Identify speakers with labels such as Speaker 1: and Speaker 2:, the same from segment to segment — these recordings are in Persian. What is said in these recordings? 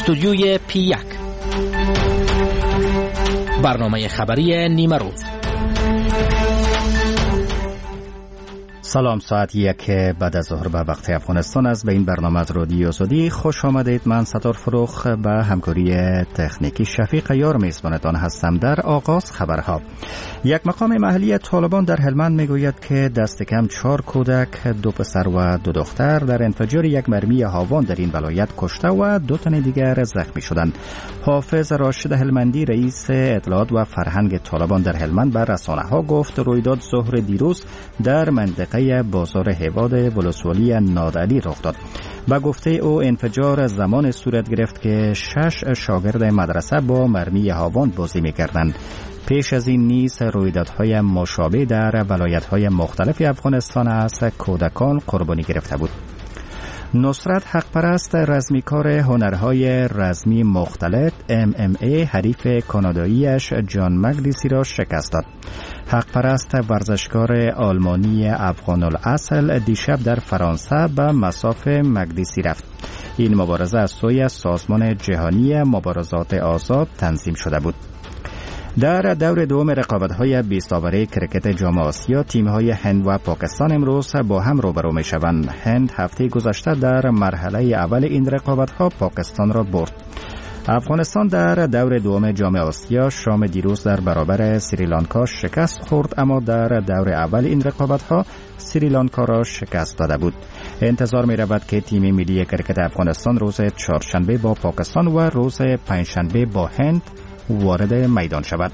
Speaker 1: استودیوی P1 برنامه خبری نیمه روز.
Speaker 2: سلام، ساعت 1 بعد از ظهر به وقت افغانستان است. به این برنامه از رادیو آزادی خوش آمدید. من ستار فروخ به همکاری تکنیکی شفیق یار میزبانتان هستم. در آغاز خبرها. یک مقام محلی طالبان در هلمند میگوید که دست کم 4 کودک، 2 پسر و 2 دختر در انفجار یک مرمی هاوان در این ولایت کشته و 2 تن دیگر زخمی شدند. حافظ راشد هلمندی، رئیس اطلاعات و فرهنگ طالبان در هلمند، به رسانه‌ها گفت رویداد ظهر دیروز در منطقه بازار هیواد ولسوالی نادعلی رخ داد. با گفته او انفجار زمان صورت گرفت که 6 شاگرد مدرسه با مرمی هاوان بازی می‌کردند. پیش از این نیز رویدادهای مشابه در ولایت‌های مختلف افغانستان از کودکان قربانی گرفته بود. نصرت حقپرست، رزمیکار هنرهای رزمی مختلط MMA، حریف کاناداییش جان مگدیسی را شکست داد. حقپرست ورزشکار آلمانی افغان الاصل دیشب در فرانسه به مصاف مگدیسی رفت. این مبارزه از سوی سازمان جهانی مبارزات آزاد تنظیم شده بود. در دور دوم رقابت‌های 20 اوره کرکت جام آسیا، تیم‌های هند و پاکستان امروز با هم روبرو می‌شوند. هند هفته گذشته در مرحله اول این رقابت‌ها پاکستان را برد. افغانستان در دور دوم جام آسیا شام دیروز در برابر سریلانکا شکست خورد، اما در دور اول این رقابت‌ها سریلانکا را شکست داده بود. انتظار می‌رود که تیم ملی کرکت افغانستان روز چهارشنبه با پاکستان و روز پنجشنبه با هند وارد میدان شود.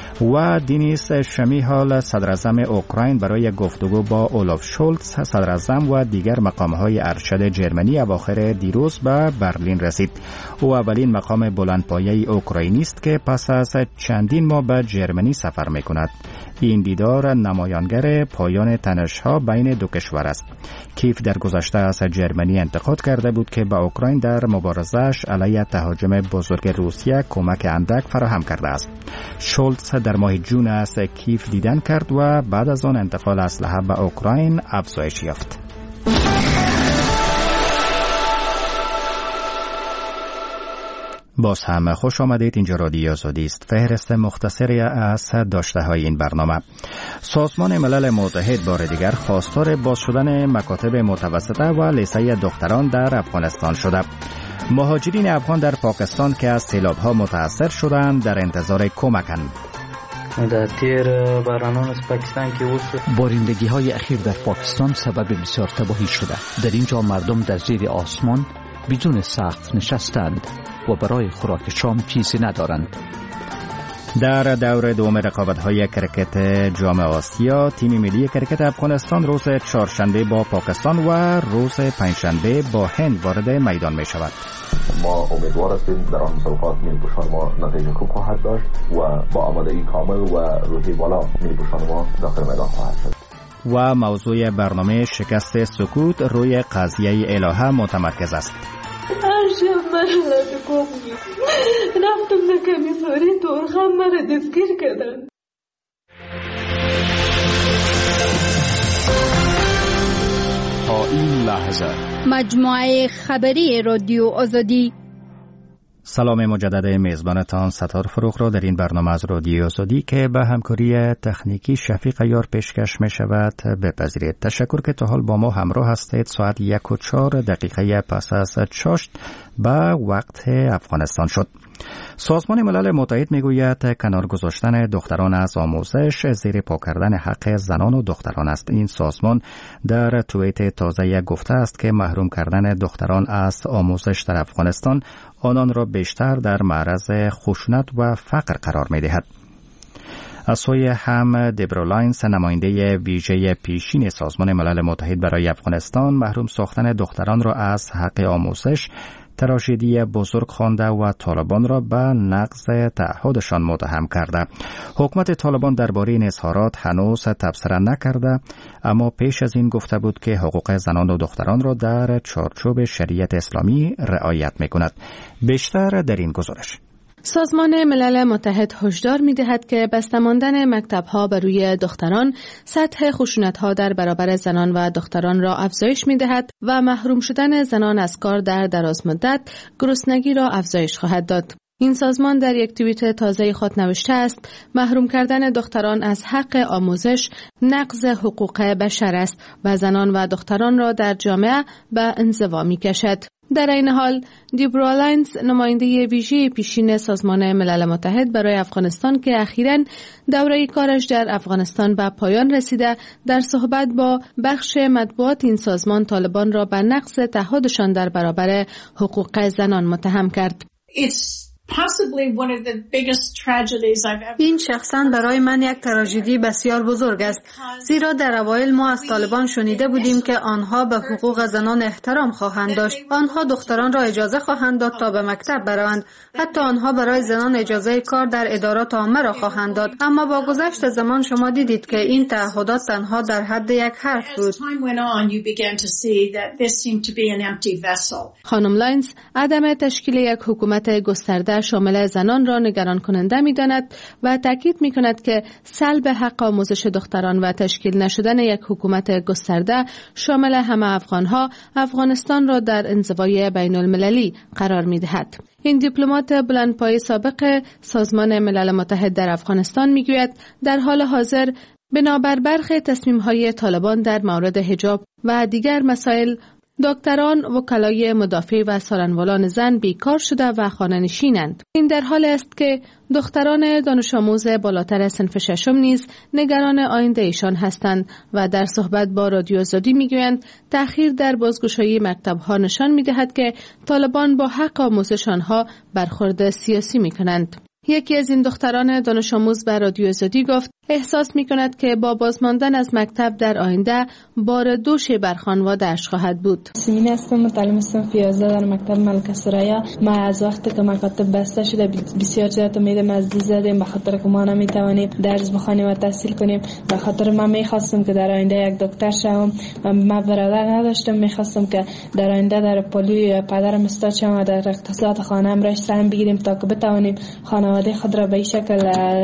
Speaker 2: و دینیس شمیهال، صدراعظم اوکراین، برای گفتگو با اولاف شولتز صدراعظم و دیگر مقام‌های ارشد جرمنی اواخر دیروز به برلین رسید. او اولین مقام بلندپایه اوکراینی است که پس از چندین ماه به جرمنی سفر می‌کند. این دیدار نمایانگر پایان تنش‌ها بین دو کشور است. کیف در گذشته از جرمنی انتقاد کرده بود که به اوکراین در مبارزه‌اش علیه تهاجم بزرگ روسیه کمک اندک فراهم کرده است. شولتز در ماه جون از کیف دیدن کرد و بعد از آن انتقال اسلحه به اوکراین افزایش یافت. باز هم خوش آمدید. اینجا رادیو آزادی است. فهرست مختصری از داشته‌های این برنامه. سازمان ملل متحد بار دیگر خواستار باز شدن مکاتب متوسطه و لیسه دختران در افغانستان شده. مهاجرین افغان در پاکستان که از سیلاب‌ها متاثر شدند در انتظار کمکند.
Speaker 3: در تیر بارانان از پاکستان که
Speaker 4: بارندگی‌های اخیر در پاکستان سبب بسیار تباهی شده. در اینجا مردم در زیر آسمان بدون سقف نشستند و برای خوراک شام چیزی ندارند.
Speaker 2: در دور دوم رقابت‌های کرکت جام آسیا، تیم ملی کرکت افغانستان روز چهارشنبه با پاکستان و روز پنجشنبه با هند وارد میدان می‌شود.
Speaker 5: ما امیدوار هستیم در آن مسابقات ملی پوشان ما نتیجه خوب خواهد داشت و با آمادگی کامل و روحی بالا ملی پوشان ما داخل میدان خواهد شد.
Speaker 2: و موضوع برنامه شکست سکوت روی قضیه الهه متمرکز است.
Speaker 6: شب من لطه گفتی رفتم به کمیساری تورخم مرا دستگیر کردن.
Speaker 4: تا این لحظه
Speaker 7: مجموعه خبری رادیو آزادی.
Speaker 2: سلام مجدد میزبانتان ستار فروخ را در این برنامه از رادیو آزادی که به همکاری تکنیکی شفیق یار پیشکش می شود بپذیرید. تشکر که تا حال با ما همراه هستید. ساعت 1:04 پس از چاشت به وقت افغانستان شد. سازمان ملل متحد میگوید کنار گذاشتن دختران از آموزش زیر پا کردن حق زنان و دختران است. این سازمان در توییت تازه گفته است که محروم کردن دختران از آموزش در افغانستان آنان را بیشتر در معرض خشونت و فقر قرار می‌دهد. از سوی هم دبرولاینز، نماینده ویژه پیشین سازمان ملل متحد برای افغانستان، محروم ساختن دختران را از حق آموزش تراژدی بزرگ خوانده و طالبان را به نقض تعهدشان متهم کرده. حکومت طالبان درباره این اظهارات هنوز تبصره نکرده، اما پیش از این گفته بود که حقوق زنان و دختران را در چارچوب شریعت اسلامی رعایت می‌کند. بیشتر در این گزارش.
Speaker 8: سازمان ملل متحد هشدار می‌دهد که بسته ماندن مکتب‌ها بر روی دختران سطح خشونت‌ها در برابر زنان و دختران را افزایش می‌دهد و محروم شدن زنان از کار در دراز مدت گرسنگی را افزایش خواهد داد. این سازمان در یک توییت تازه خود نوشته است محروم کردن دختران از حق آموزش نقض حقوق بشر است و زنان و دختران را در جامعه به انزوا می‌کشد. در این حال دیبرا لاینز نماینده ویژه پیشین سازمان ملل متحد برای افغانستان که اخیراً دوره کارش در افغانستان به پایان رسیده در صحبت با بخش مطبوعات این سازمان طالبان را به نقض تعهدشان در برابر حقوق زنان متهم کرد.
Speaker 9: این شخصاً برای من یک تراژدی بسیار بزرگ است، زیرا در اوایل ما از طالبان شنیده بودیم که آنها به حقوق زنان احترام خواهند داشت. آنها دختران را اجازه خواهند داد تا به مکتب بروند. حتی آنها برای زنان اجازه کار در ادارات عامه را خواهند داد. اما با گذشت زمان شما دیدید که این تعهدات تنها در حد یک حرف بود.
Speaker 8: خانم لاینز عدم تشکیل یک حکومت گسترده شامل زنان را نگران کننده می داند و تاکید می کند که سلب حق آموزش دختران و تشکیل نشدن یک حکومت گسترده شامل همه افغانها افغانستان را در انزوای بین المللی قرار می دهد. این دیپلمات بلندپایه سابق سازمان ملل متحد در افغانستان می گوید در حال حاضر بنابر برخی تصمیم‌های طالبان در مورد حجاب و دیگر مسائل دکتران، وکلای مدافع و سالنوالان زن بیکار شده و خانه‌نشینند. این در حال است که دختران دانش آموز بالاتر صنف ششم نیز نگران آینده ایشان هستند و در صحبت با رادیو آزادی میگویند تأخیر در بازگشایی مکتب‌ها نشان می‌دهد که طالبان با حق آموزش آنها برخورد سیاسی می‌کنند. یکی از این دختران دانش آموز به رادیو آزادی گفت احساس می کند که با بازماندن از مکتب در آینده بار دوش بر خانواده‌اش خواهد بود.
Speaker 10: سیمین هستم، متعلم صنف 11 در مکتب ملکه ثریا. ما از وقتی که مکاتب بسته شده بسیار زیاد امید مزدی زدیم، به خاطر که ما نمیتوانیم درس بخوانیم و تحصیل کنیم. به خاطر من میخواستم که در آینده یک دکتر شوم. من برادر نداشتم، میخواستم که در آینده در پلیو پدرم استاد شوم و در اقتصاد خانه‌ام را سهم بگیریم تا که بتوانیم خانواده خود را به این شکل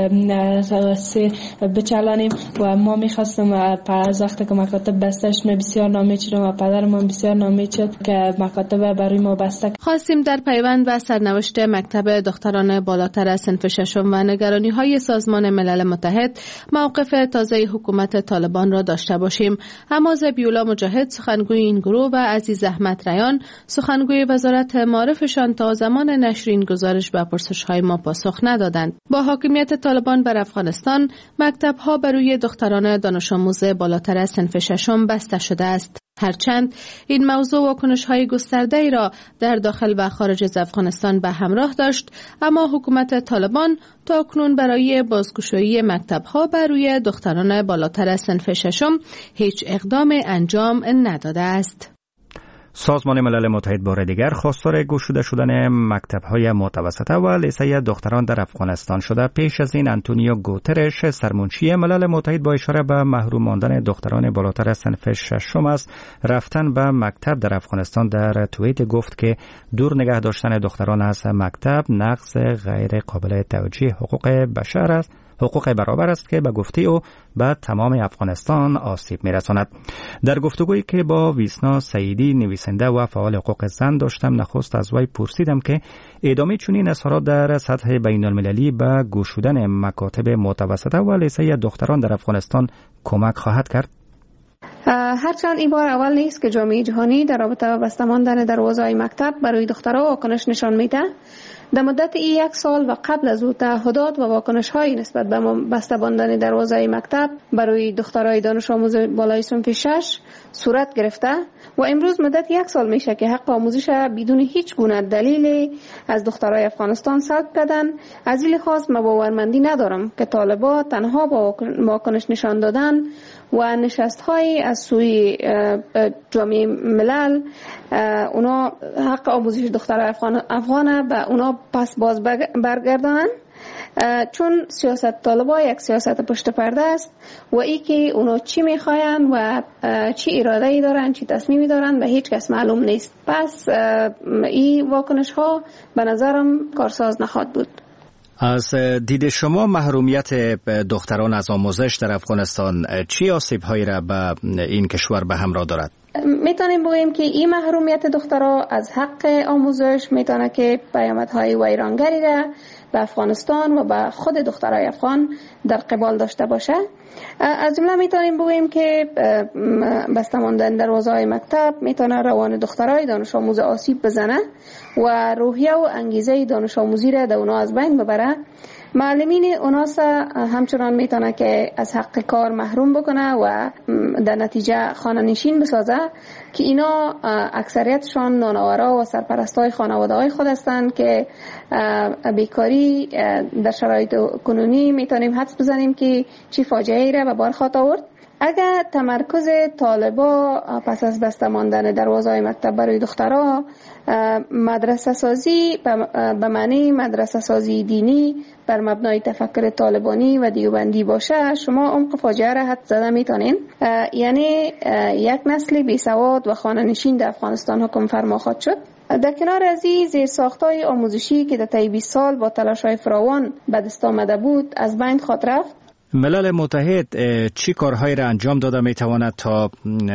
Speaker 10: بچلانیم. و ما میخواستم از وقتی که مکاتب بسته شد بسیار ناامید شدم و پدرم بسیار ناامید شد که مکاتب برای ما بسته.
Speaker 8: خواستیم در پیوند و سرنوشت مکتب دختران بالاتر صنف ششم و نگرانی‌های سازمان ملل متحد موقف تازه حکومت طالبان را داشته باشیم. اما ذبیح‌الله مجاهد سخنگوی این گروه و عزیز احمد ریان سخنگوی وزارت معارفشان تا زمان نشر این گزارش به پرسش‌های ما پاسخ ندادند. با حاکمیت طالبان بر افغانستان مکتب‌ها برای دختران دانش آموز بالاتر صنف ششم بسته شده است. هرچند این موضوع واکنش‌های گسترده‌ای را در داخل و خارج از افغانستان به همراه داشت، اما حکومت طالبان تاکنون برای بازگشایی مکتب‌ها برای دختران بالاتر صنف ششم هیچ اقدام انجام نداده است.
Speaker 2: سازمان ملل متحد بار دیگر خواستار گشوده شدن مکتب‌های متوسطه و لیسه دختران در افغانستان شده. پیش از این آنتونیو گوترش سرمنشی ملل متحد با اشاره به محروم ماندن دختران بالاتر صنف ششم از رفتن به مکتب در افغانستان در توییت گفت که دور نگه داشتن دختران از مکتب نقض غیر قابل توجیه حقوق بشر است، حقوق برابر است که به گفته او به تمام افغانستان آسیب می‌رساند. در گفتگویی که با ویسنا سعیدی نویسنده و فعال حقوق زن داشتم، نخست از وی پرسیدم که ادامه چنین اظهارات در سطح بین المللی به گشودن مکاتب متوسطه و لیسه دختران در افغانستان کمک خواهد کرد.
Speaker 11: هرچند این بار اول نیست که جامعه جهانی در رابطه با بسته ماندن دروازه‌های مکتب برای دخترها واکنش نشان میده. در مدت یک سال و قبل از او تعهدات و واکنش‌های نسبت به بسته ماندن دروازه‌های مکتب برای دخترای دانش آموز بالای صنف 6 صورت گرفته و امروز مدت یک سال میشه که حق آموزش بدون هیچ گونه دلیلی از دخترای افغانستان سلب کردن. از این لحاظ من باورمندی ندارم که طالبان تنها با واکنش نشان دادن و نشست‌های از سوی جامعه ملل اونا حق آموزش دخترای افغانه به اونا پس باز برگردانن، چون سیاست طالبان یک سیاست پشت پرده است و ای که اونا چی میخواین و چی اراده ای دارن، چی تصمیمی دارن به هیچ کس معلوم نیست. پس این واکنش ها به نظرم کارساز نخواهد بود.
Speaker 2: از دید شما محرومیت دختران از آموزش در افغانستان چی آسیب‌هایی را به این کشور به همراه دارد؟
Speaker 11: میتونیم بگوییم که این محرومیت دخترها از حق آموزش میتونه که پیامدهای ویرانگری را به افغانستان و به خود دخترای افغان در قبال داشته باشه. از جمله میتونیم بگوییم که بسته ماندن دروازه‌های مکتب میتونه روان دخترای دانش آموز آسیب بزنه و روحیه و انگیزه دانش آموزی را در اونا از بین ببره. معلمین اوناس همچنان میتونه که از حق کار محروم بکنه و در نتیجه خانه نشین بسازه که اینا اکثریتشان نانآورا و سرپرستای خانواده های خود هستند که بیکاری در شرایط کنونی میتونیم حدس بزنیم که چی فاجعه‌ای را به بار خواهد آورد. اگر تمرکز طالبا پس از بسته ماندن دروازه‌های مکتب برای دخترها مدرسه سازی به معنی مدرسه سازی دینی بر مبنای تفکر طالبانی و دیوبندی باشه، شما عمق فاجعه را حد زده میتونین. یعنی یک نسل بی سواد و خانه نشین در افغانستان حکم فرما خواهد شد. در کنار از این زیرساخت‌های آموزشی که در طی 20 سال با تلاش‌های فراوان به دست آمده بود از بین خواهد رفت.
Speaker 2: ملل متحد چی کارهایی را انجام داده میتواند تا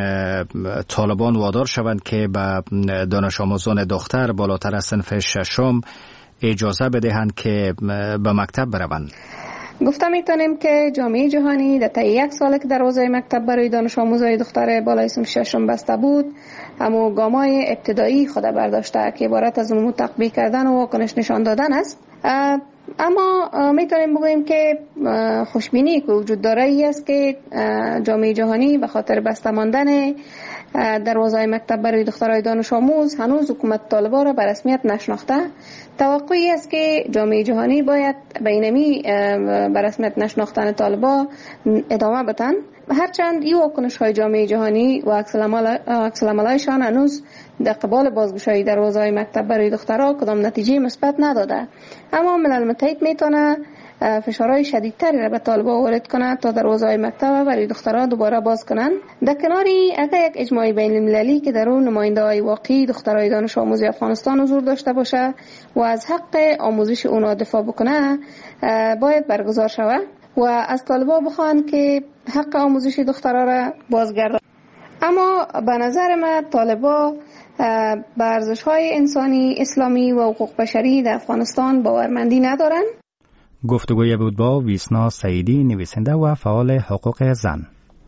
Speaker 2: طالبان وادار شوند که به دانش آموزان دختر بالاتر از صنف ششم اجازه بدهند که به مکتب بروند؟
Speaker 11: گفته میتونیم که جامعه جهانی در طی 1 سال که دروازه مکتب برای دانش آموزای دختر بالای صنف ششم بسته بود، اما گام‌های ابتدایی خود برداشته که عبارت از اون تطبیق کردن و واکنش نشان دادن است. اما میتونیم بگوییم که خوشبینی که وجود داره ای است که جامعه جهانی به خاطر بسته ماندن دروازه‌های مکتب برای دخترای دانش آموز هنوز حکومت طالبان را به رسمیت نشناخته. توقعی است که جامعه جهانی باید به اینمی به رسمیت نشناختن طالبان ادامه بدن. هرچند این واکنش‌های جامعه جهانی و عکس العمل‌هایشان هنوز در قبال بازگشایی دروازه‌های مکتب برای دخترها کدام نتیجه مثبت نداده، اما ملل متحد میتونه فشارهای شدیدتری را به طالبان وارد کنه تا دروازه‌های مکتب برای دخترها دوباره باز کنن. در کناری اگر یک اجماع بین المللی که در اون نماینده‌های واقعی دخترای دانش آموز افغانستان حضور داشته باشه و از حق آموزش اونا دفاع بکنه باید برگزار شود و از طالبان بخوان که حق آموزش دخترها را بازگردانند. اما به نظر من طالبان به ارزش‌های انسانی، اسلامی و حقوق بشری در افغانستان باورمندی ندارند.
Speaker 2: گفتگوی بود با ویسنا سعیدی، نویسنده و فعال حقوق زن.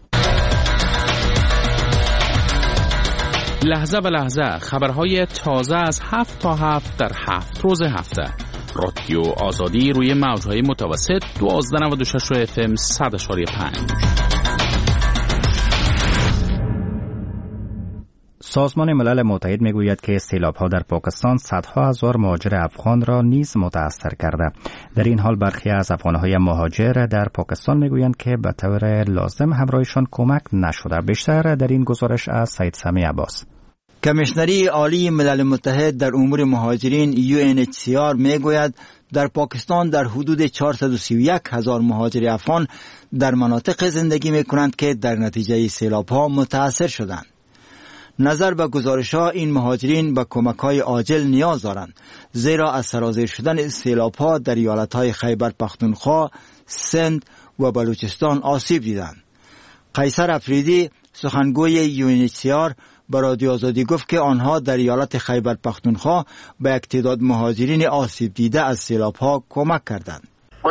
Speaker 1: لحظه به لحظه خبرهای تازه از 7 تا 7 در 7 روز هفته. رادیو آزادی روی موج‌های متوسط 1296 FM 100.5.
Speaker 2: سازمان ملل متحد میگوید که سیلاب‌ها در پاکستان صدها هزار مهاجر افغان را نیز متاثر کرده. در این حال برخی از افغان‌های مهاجر در پاکستان میگویند که به طور لازم همراهشان کمک نشده. بیشتر در این گزارش از سید سمی عباس.
Speaker 12: کمیشنری عالی ملل متحد در امور مهاجرین UNHCR میگوید در پاکستان در حدود 431 هزار مهاجر افغان در مناطق زندگی میکنند که در نتیجه سیلاب‌ها متاثر شدند. نظر به گزارش‌ها این مهاجرین به کمک‌های عاجل نیاز دارند، زیرا از سرازیر شدن سیلاب‌ها در ایالت‌های خیبر پختونخوا، سند و بلوچستان آسیب دیدند. قیصر افریدی سخنگوی UNHCR به رادیو آزادی گفت که آنها در ایالت خیبر پختونخوا به یک تعداد مهاجرین آسیب دیده از سیلاب‌ها کمک کردند.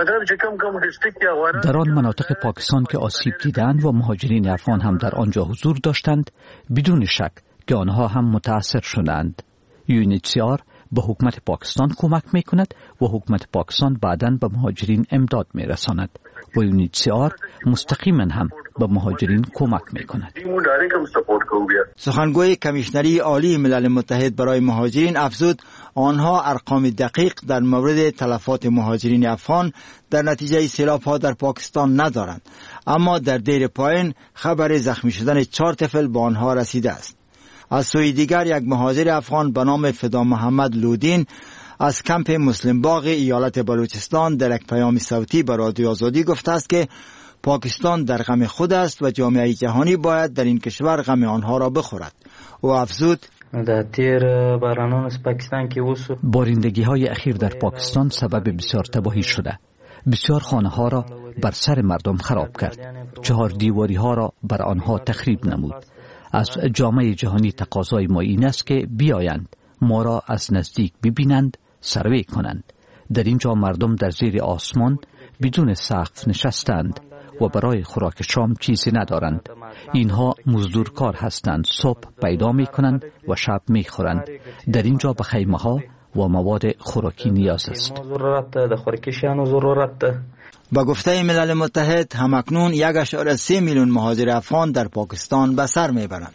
Speaker 4: در آن مناطق پاکستان که آسیب دیدند و مهاجرین افغان هم در آنجا حضور داشتند، بدون شک که آنها هم متاثر شدند. UNHCR به حکومت پاکستان کمک می کند و حکومت پاکستان بعداً به مهاجرین امداد می رساند و UNHCR مستقیما هم به مهاجرین کمک می کند.
Speaker 12: سخنگوی کمیشنری عالی ملل متحد برای مهاجرین افزود آنها ارقام دقیق در مورد تلفات مهاجرین افغان در نتیجه سیلاب‌ها در پاکستان ندارند، اما در دیر پایین خبر زخمی شدن 4 طفل به آنها رسیده است. از سوی دیگر یک مهاجر افغان به نام فدا محمد لودین از کمپ مسلم باغ ایالت بلوچستان در یک پیام صوتی به رادیو آزادی گفته است که پاکستان در غم خود است و جامعه جهانی باید در این کشور غم آنها را بخورد. او افزود
Speaker 3: در تیر بارانان از پاکستان که وسو
Speaker 4: بارندگی های اخیر در پاکستان سبب بسیار تباهی شده. بسیار خانه ها را بر سر مردم خراب کرد. 4 دیواری ها را بر آنها تخریب نمود. از جامعه جهانی تقاضای ما این است که بیایند ما را از نزدیک ببینند، سروی کنند. در اینجا مردم در زیر آسمان بدون سقف نشستند و برای خوراک شام چیزی ندارند. اینها مزدورکار هستند. صبح پیدا می کنند و شب می خورند. در اینجا به خیمه ها و مواد خوراکی نیاز است.
Speaker 12: با گفته ملل متحد همکنون 1.3 میلیون مهاجر افغان در پاکستان به سر میبرند.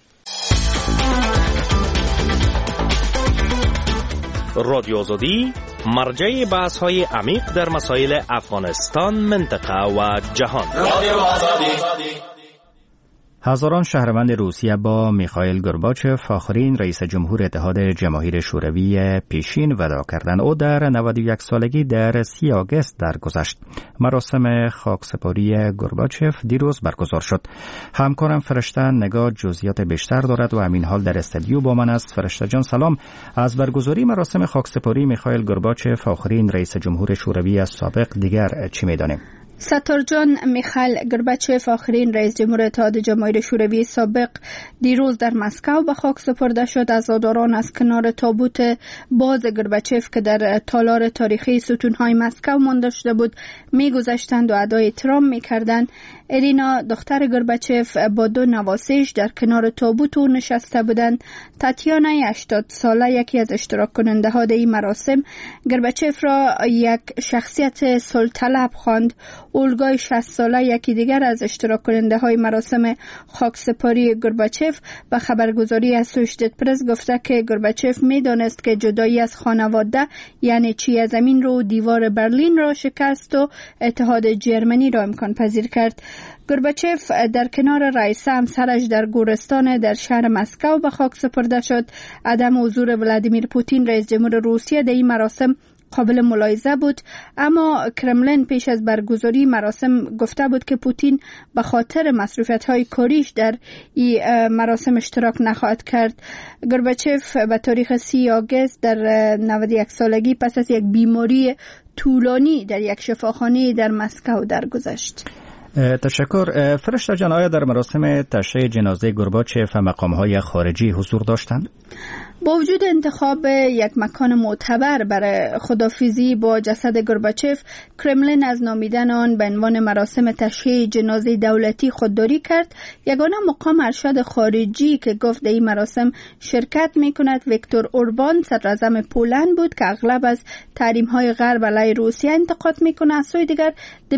Speaker 13: رادیو آزادی مرجع بحث های عمیق در مسائل افغانستان، منطقه و جهان. رادیو آزادی.
Speaker 2: هزاران شهروند روسیه با میخائیل گورباچف، آخرین رئیس جمهور اتحاد جماهیر شوروی پیشین ودا کردند. او در 91 سالگی در 30 آگوست درگذشت. مراسم خاکسپاری گورباچف دیروز برگزار شد. همکارم فرشته نگاه جزئیات بیشتر دارد و همین حال در استودیو با من است. فرشته جان سلام. از برگزاری مراسم خاکسپاری میخائیل گورباچف، آخرین رئیس جمهور شوروی سابق، دیگر چی می‌دانیم؟
Speaker 7: ستار جان، میخائیل گورباچف، آخرین رئیس جمهور اتحاد جماهیر شوروی سابق، دیروز در مسکو به خاک سپرده شد. عزاداران از کنار تابوت باز گورباچف که در تالار تاریخی ستونهای مسکو مانده شده بود میگذشتند و ادای احترام میکردند. ارینا، دختر گورباچف، با 2 نواسش در کنار تابوت او نشسته بودند. تاتیانا 80 ساله، یکی از اشتراک کننده ها در این مراسم، گورباچف را یک شخصیت صلح‌طلب خواند. اولگای 60 ساله، یکی دیگر از اشتراک کننده های مراسم خاکسپاری گورباچف، به خبرگزاری اسوشیتد پرس گفته که گورباچف میدانست که جدایی از خانواده یعنی چیه زمین رو دیوار برلین را شکست و اتحاد جرمنی را امکان پذیر کرد. گورباچف در کنار رئیس همسرش در گورستان در شهر مسکو به خاک سپرده شد. عدم حضور ولادیمیر پوتین رئیس جمهور روسیه در این مراسم قابل ملاحظه بود، اما کرملین پیش از برگزاری مراسم گفته بود که پوتین به خاطر مصروفیت‌های کاریش در این مراسم اشتراک نخواهد کرد. گورباچف به تاریخ 30 آگوست در 91 سالگی پس از یک بیماری طولانی در یک شفاخانه در مسکو درگذشت.
Speaker 2: تشکر. فرشته جان، آیا در مراسم تشییع جنازه گورباچف مقام‌های خارجی حضور داشتند؟
Speaker 7: با وجود انتخاب یک مکان معتبر برای خدافیزی با جسد گورباچف، کرملین از نامیدن آن به عنوان مراسم تشییع جنازه دولتی خودداری کرد. یگانه مقام ارشد خارجی که گفت در این مراسم شرکت می‌کند ویکتور اوربان، صدراعظم پولند بود که اغلب از تحریم‌های غرب علیه روسیه انتقاد می‌کند. از سوی دیگر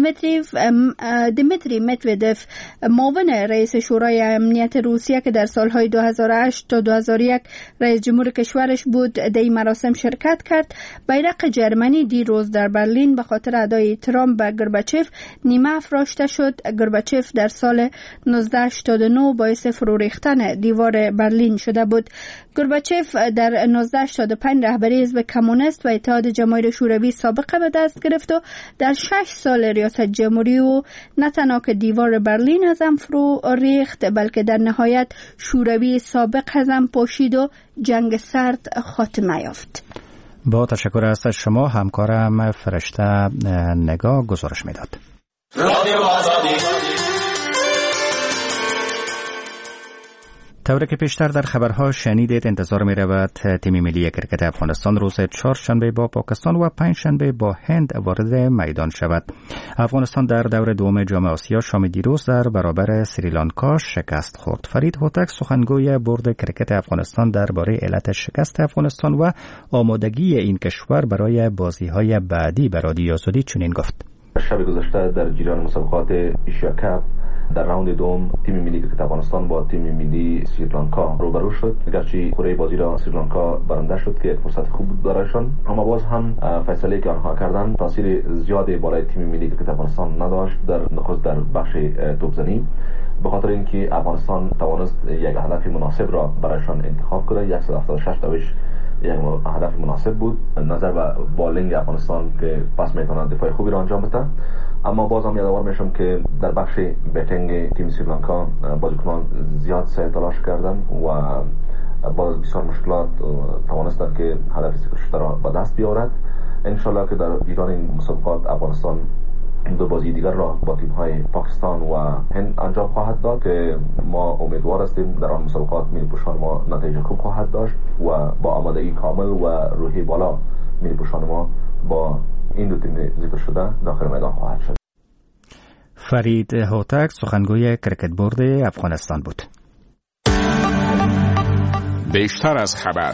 Speaker 7: دیمیتری مدودف، معاون رئیس شورای امنیت روسیه که در سالهای 2008 تا 2001 رئیس جمهور کشورش بود، در این مراسم شرکت کرد. بیرق جرمنی دیروز در برلین به خاطر ادای احترام به گورباچف نیمه افراشته شد. گورباچف در سال 1989 باعث فرو ریختن دیوار برلین شده بود. گورباچف در 1985 رهبری حزب کمونیست و اتحاد جماهیر شوروی سابقه به دست گرفت و در 6 سال ریاست جمهوری او نه تنها که دیوار برلین از هم فرو ریخت، بلکه در نهایت شوروی سابق از هم پاشید و جنگ سرد خاتمه یافت.
Speaker 2: با تشکر از شما. همکارم فرشته نگاه گزارش میداد. رادیو آزادی. طوری که پیشتر در خبرها شنیدید، انتظار می رود تیم ملی کرکت افغانستان روز 4 شنبه با پاکستان و 5 شنبه با هند وارد میدان شود. افغانستان در دور دوم جام آسیا شام دیروز در برابر سریلانکا شکست خورد. فرید هوتک، سخنگوی بورد کرکت افغانستان، درباره علت شکست افغانستان و آمادگی این کشور برای بازی‌های بعدی به رادیو آزادی چنین گفت:
Speaker 5: شب گذشته در جریان مسابقات ایشیا کاپ در راوند دوم تیم ملی کرکت افغانستان با تیم ملی سریلانکا روبرو شد. گرچه کره بازی را سریلانکا برنده شد که فرصت خوب بود برایشان، اما باز هم فیصله که آنها کردند تاثیر زیادی بالای تیم ملی کرکت افغانستان نداشت، در نخست در بخش توپزنی، به خاطر اینکه افغانستان توانست یک هدف مناسب را برایشان انتخاب کنه. 176 دوش یک هدف مناسب بود نظر به بالینگ افغانستان که پس میتونن دفاع خوبی را انجام بده. اما باز هم یادآور میشم که در بخش بیتینگ تیم سریلانکا بازیکنان زیاد سعی تلاش کردن و باز بسیار مشکلات توانستند که هدف سکرشته را به دست بیاورد. انشالله که در ایران این مسابقات افغانستان دو بازی دیگر را با تیم‌های پاکستان و هند انجام خواهد داد که ما امیدوار هستیم در آن مسابقات ملی پوشان ما نتیجه خوب خواهد داشت و با آمادگی کامل و روحی بالا ملی پوشان ما با این دو تیم ذکر شده داخل میدان خواهد شد.
Speaker 2: فرید هوتک سخنگوی کرکت بورد افغانستان بود.
Speaker 1: بیشتر از خبر.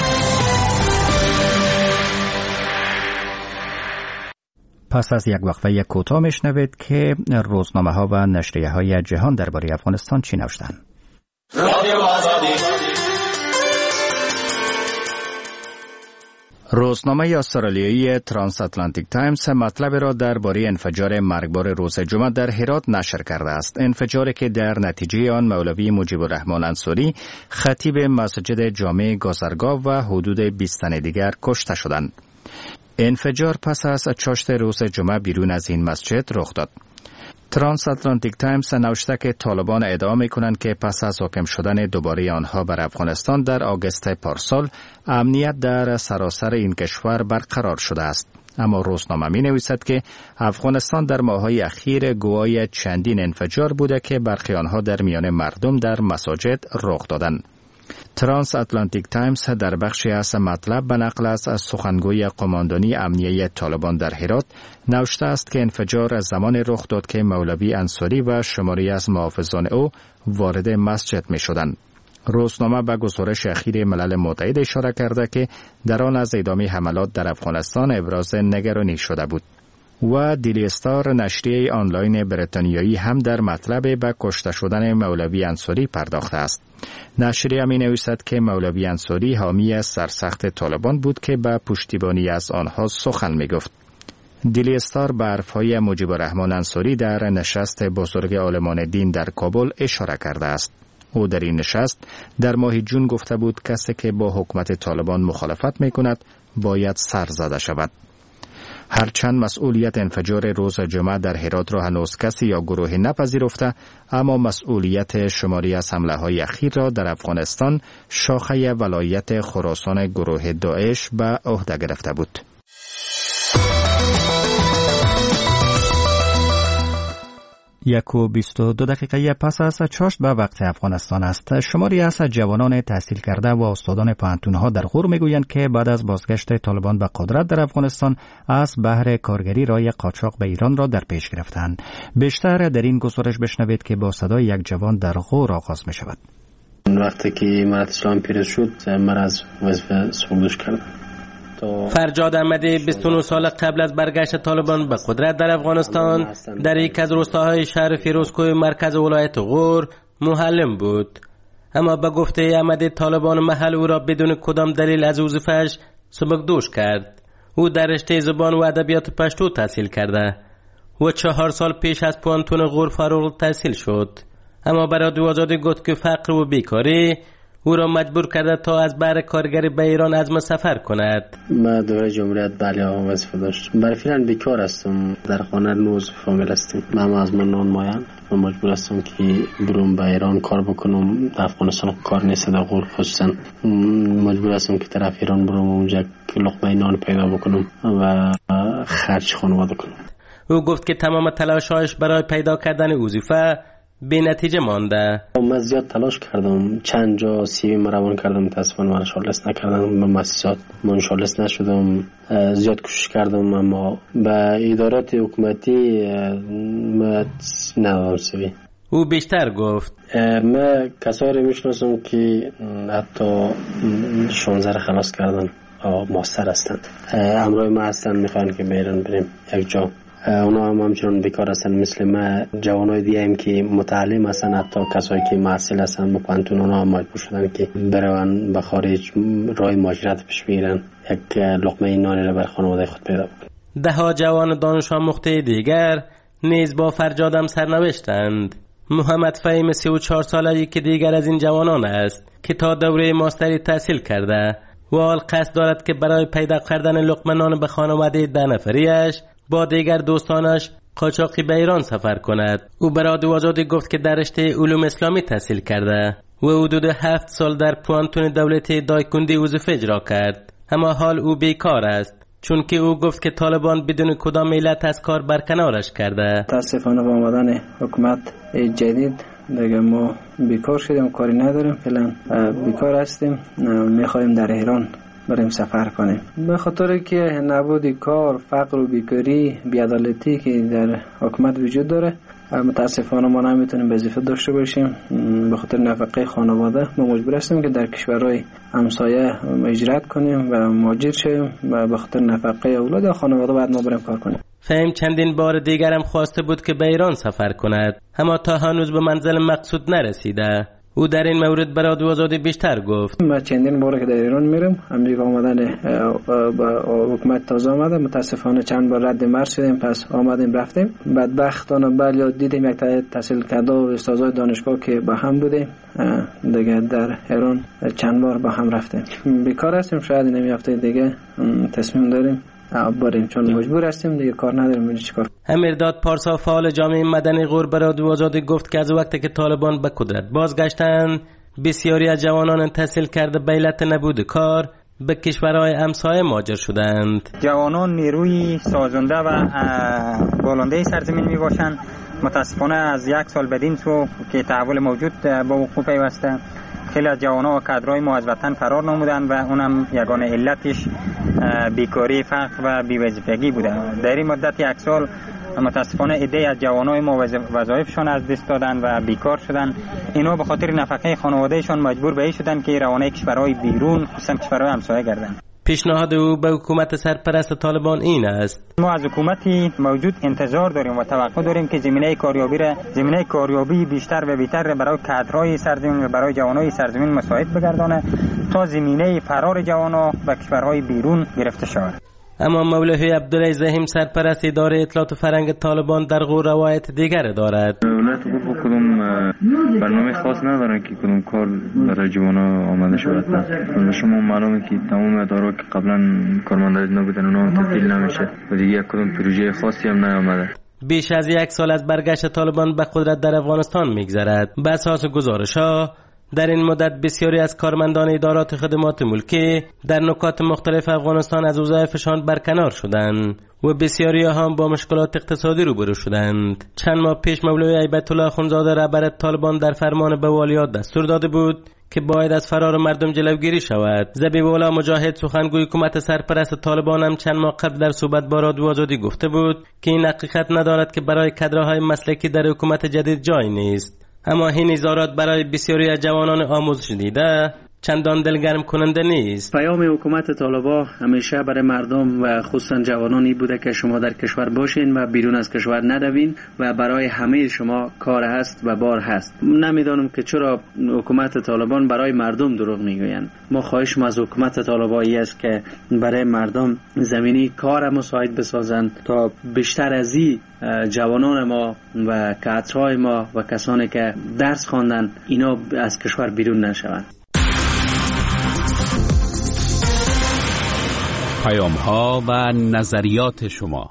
Speaker 2: پس از یک وقفه کوتاه میشنوید که روزنامه ها و نشریه های جهان درباره افغانستان چی نوشتند. روزنامه استرالیایی ترانس اتلانتیک تایمز مطلب را درباره انفجار مرگبار روز جمعه در هرات نشر کرده است. انفجاری که در نتیجه آن مولوی مجیب الرحمن انصاری خطیب مسجد جامع گذرگاه و حدود 20 تن دیگر کشته شدند. انفجار پس از چاشت روز جمعه بیرون از این مسجد رخ داد. ترانس اتلانتیک تایمز نوشته که طالبان ادعا می‌کنند که پس از حاکم شدن دوباره آنها بر افغانستان در آگوست پارسال امنیت در سراسر این کشور برقرار شده است. اما روزنامه می‌نویسد که افغانستان در ماه‌های اخیر گواه چندین انفجار بوده که برخی آنها در میان مردم در مساجد رخ دادند. ترانس اتلانتیک تایمز در بخشی از مطلب به نقل از سخنگوی قماندانی امنیه طالبان در هرات نوشته است که انفجار از زمان رخ داد که مولوی انصاری و شماری از محافظان او وارد مسجد می شدند. روزنامه به گزارش اخیر ملل متحد اشاره کرده که در آن از ادامه حملات در افغانستان ابراز نگرانی شده بود. و دیلی استار نشریه آنلاین بریتانیایی هم در مطلب به کشته شدن مولوی انصاری پرداخته است. نشریه می نویسد که مولوی انصاری حامی سرسخت طالبان بود که به پشتیبانی از آنها سخن می گفت. دیلی استار به حرفهای مجیب الرحمن انصاری در نشست بزرگ عالمان دین در کابل اشاره کرده است. او در این نشست در ماه جون گفته بود کسی که با حکومت طالبان مخالفت می کند باید سر زده شود. هرچند مسئولیت انفجار روز جمعه در هرات را هنوز کسی یا گروهی نپذیرفته، اما مسئولیت شماری از حمله‌های اخیر را در افغانستان شاخه ولایت خراسان گروه داعش به عهده گرفته بود. 1:22 پس از چاشت به وقت افغانستان است. شماری از جوانان تحصیل کرده و استادان پوهنتون‌ها در غور میگویند که بعد از بازگشت طالبان به قدرت در افغانستان از بهر کارگری راه قاچاق به ایران را در پیش گرفتند. بیشتر در این گزارش بشنوید که با صدای یک جوان در غور آغاز می شود.
Speaker 14: وقتی که امارت اسلامی پیروز شد من از وظیفه سوگدوش کردم.
Speaker 15: فرجاد احمدی 29 سال قبل از برگشت طالبان به قدرت در افغانستان در یک از روستاهای شهر فیروزکوه مرکز ولایت غور معلم بود. اما به گفته احمدی طالبان محل او را بدون کدام دلیل از وظیفه‌اش سبکدوش کرد. او در رشته زبان و ادبیات پشتو تحصیل کرده و 4 سال پیش از پوهنتون غور فارغ التحصیل شد. اما برای آزادی گفت که فقر و بیکاری او را مجبور کرده تا از بهر کارگری به ایران عزم سفر کند.
Speaker 14: ما دوره جمهوریت بله وظیفه داشتم. برای فعلا بیکار هستم. در خانه 9 فامیل هستیم. من از من نانمایم و مجبور هستم که برم به ایران کار بکنم. در افغانستان کار نیست در غور خصوصا. مجبور هستم که طرف ایران برم اونجا که لقمه نان پیدا بکنم و خرج خانواده کنم.
Speaker 15: او گفت که تمام تلاش‌هایش برای پیدا کردن وظیفه به نتیجه مانده.
Speaker 14: من زیاد تلاش کردم، چند جا سی وی روان کردم، متاسفانه من شغلست نکردم، به مؤسسات من شغلست نشدم. زیاد کوشش کردم اما به ادارات حکومتی من ندادم سوی.
Speaker 15: او بیشتر گفت
Speaker 14: من کسایی رو میشناسم که حتی 16 خلاص کردن ماستر هستند. همراه ما هستن، میخوان که بیرون بریم یک جا. اونا هم همچنان بیکار هستن مثل ما. جوانای دیگه هم که متعلم هستن، حتی کسایی که محصل هستن مپانتون، اونا هم مجبور شدن که برون به خارج راه مهاجرت پیش بگیرن، یک لقمه نانی را بر خانواده خود پیدا بکنن.
Speaker 15: ده جوان دانش آموخته دیگر نیز با فرجادم سرنوشتند. محمد فهیم 34 ساله‌ای که دیگر از این جوانان است که تا دوره ماستری تحصیل کرده و حال قصد دارد که برای پیدا کردن لقمه نان به خانواده 10 نفریش با دیگر دوستانش قاچاقی به ایران سفر کند. او برای آزادی گفت که در رشته علوم اسلامی تحصیل کرده و حدود 7 سال در پوانتون دولتی دایکندی وظیفه اجرا کرد، اما حال او بیکار است، چون که او گفت که طالبان بدون کدام علت از کار برکنارش کرده.
Speaker 16: متاسفانه با آمدن حکومت جدید دیگه ما بیکار شدیم، کاری نداریم، فعلا بیکار هستیم. میخوایم در ایران بریم سفر کنیم، به خاطر که نبود کار، فقر و بیکاری، بی‌عدالتی که در حکومت وجود داره. متاسفانه ما نمیتونیم وظیفه داشته باشیم، به خاطر نفقه خانواده ما مجبور هستیم که در کشورهای همسایه هجرت کنیم و مهاجر شویم و به خاطر نفقه اولاد خانواده بعد ما بریم کار کنیم.
Speaker 15: فهم چندین بار دیگرم خواسته بود که به ایران سفر کند، اما تا هنوز به منزل مقصود نرسیده. او در این مورد برای رادیو آزادی بیشتر گفت.
Speaker 16: ما چندین بار که در ایران میرم، امریکا آمدن حکومت تازه آمده، متاسفانه چند بار رد مرز شدیم، پس آمدیم رفتیم. بدبختانه بله دیدیم یک تحصیل کرده و استادای دانشگاه که با هم بودیم، دیگه در ایران چند بار با هم رفتیم. بیکار هستیم، شاید این هفته دیگه تصمیم داریم بریم، چون مجبور هستیم دیگه، کار نداریم چیکار.
Speaker 15: امیرداد پارسا فعال جامعه مدنی غور به رادیو آزادی گفت که از وقتی که طالبان به قدرت بازگشتند، بسیاری از جوانان تحصیل کرده به علت نبود کار به کشورهای همسایه مهاجر شدند.
Speaker 17: جوانان نیروی سازنده و بالنده سرزمین می باشند. متاسفانه از یک سال بدین سو که تحول موجود با وقوع پیوسته، خیلی از جوانان و کادرای ما از وطن فرار نمودند و اونم یگانه علتش بیکاری، فقر و بی‌وظیفگی بوده. در این مدت یک سال متاسفانه عده از جوانای ما وظایفشون از دست دادن و بیکار شدن. اینا به خاطر نفقه خانوادهشون مجبور به این شدن که روانه کشورهای بیرون، خصوصا کشورهای همسایه گردن.
Speaker 15: پیشنهاد او به حکومت سرپرست طالبان این است:
Speaker 17: ما از حکومتی موجود انتظار داریم و توقع داریم که زمینه کاریابی بیشتر و بهتر برای کادرهای سرزمین و برای جوانای سرزمین مساعد بگردانه تا زمینه فرار جوانا به کشورهای بیرون گرفته شود.
Speaker 15: اما مولوی عبدالله زحیم سرپرست اداره اطلاعات و فرهنگ طالبان در غور روایت دیگر دارد.
Speaker 18: ولایت غور کدوم برنامه خاص ندارن که کدوم کار برای جوانا آماده شود. شما معلومه که تمام ادارا که قبلا کارمندای نبودن اونا تبدیل نمیشه و دیگه کدوم پروژه خاصی هم نیامده.
Speaker 15: بیش از یک سال از برگشت طالبان به قدرت در افغانستان میگذرد. به اساس گزارش‌ها در این مدت بسیاری از کارمندان ادارات خدمات ملکی در نقاط مختلف افغانستان از وظایفشان برکنار شدند و بسیاری هم با مشکلات اقتصادی روبرو شدند. چند ماه پیش مولوی هیبت الله اخوندزاده رهبر طالبان در فرمان به والیات دستور داده بود که باید از فرار مردم جلوگیری شود. ذبیح الله مجاهد سخنگوی حکومت سرپرست طالبان هم چند ماه قبل در صحبت با رادیو آزادی گفته بود که این حقیقت ندارد که برای کادرهای مسلکی در حکومت جدید جای نیست. اما این اظهارات برای بسیاری از جوانان آموزش دیده چندان دلگرم کننده نیست.
Speaker 16: پیام حکومت طالبان همیشه برای مردم و خصوصا جوانانی بوده که شما در کشور باشین و بیرون از کشور ندوین و برای همه شما کار هست و بار هست. نمیدانم که چرا حکومت طالبان برای مردم دروغ میگویند. ما خواهش از حکومت طالبان است که برای مردم زمینی کار مساعد بسازند تا بیشتر از این جوانان ما و کادرهای ما و کسانی که درس خواندن اینا از کشور بیرون نشوند.
Speaker 1: پیام‌ها و نظریات شما.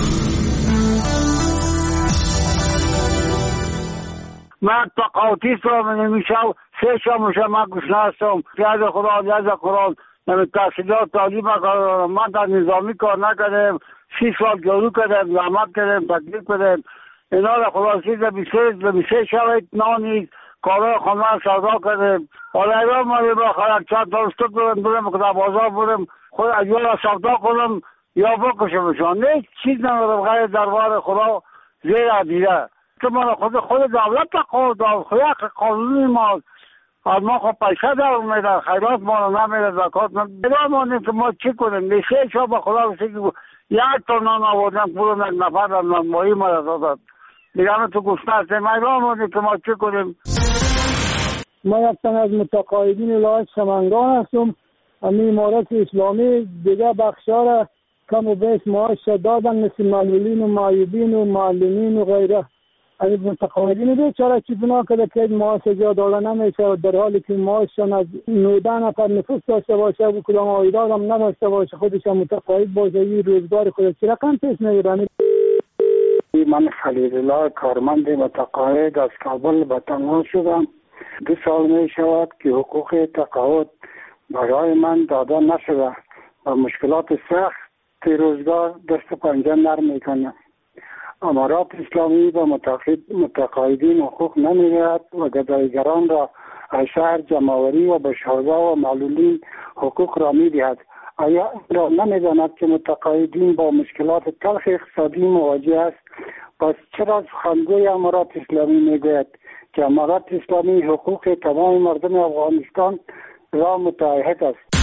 Speaker 19: من تقاطیست رو نمیشم 3 شب من گشنه هستم. پیاز خدا از قرآن تحصیلات تعلیم کردم. من در نظامی کار نکردم، 30 سال جارو کردم، زحمت کردم، تکلیف کردم. اینا را خلاصی به 23 شب نانی کارای خانه سودا کردم. حالا ایران ما با خرک چند تا استاد برم که در بازار برم خود اجوال سودا کنم یا بکشمشان. نه چیز ندارم غیر دربار خدا زیر عدیده که من خود دولت قانونی ما از ما خود پیسه در میده، خیرات ما رو نمیده، زکات نمیده که ما چی کنیم. نشه شا با خدا رسید یک تا نان آوردن پولم یک نفر در نانمایی ما را دادد دیگه همه تو گشنه هستیم. ایران که ما چی کنیم.
Speaker 20: ما یک تن از متقاعدین ولایت سمنگان هستم. همین امارت اسلامی دیگه بخشا را کم و بیش معاش دادن، مثل معلولین و معیوبین و معلمین و غیره. از متقاعدین بیچاره چی گناه کرده که معاش جا داده نمیشه و در حالی که معاششان از 19 نفر نفوس داشته باشه و کدام عایدات هم نداشته باشه، خودش هم متقاعد باشه، این روزگار خودش چی رقم پیش نگیرن.
Speaker 19: من خلیل الله کارمند متقاعد از کابل به تنها شدم.
Speaker 20: 2 سال می شود که حقوق تقاعد برای من داده نشده و مشکلات سخت روزگار دست و پنجه نرم میکنه. امارات اسلامی و متقاعدین حقوق نمیدهد و گدایگران را از شهر جمع‌آوری و به شهدا و معلولین حقوق را میدهد. آیا این را نمیداند که متقاعدین با مشکلات تلخ اقتصادی مواجه است؟ پس چرا سخنگوی امارات اسلامی میگوید که امارات اسلامی حقوق تمام مردم افغانستان را متعهد است؟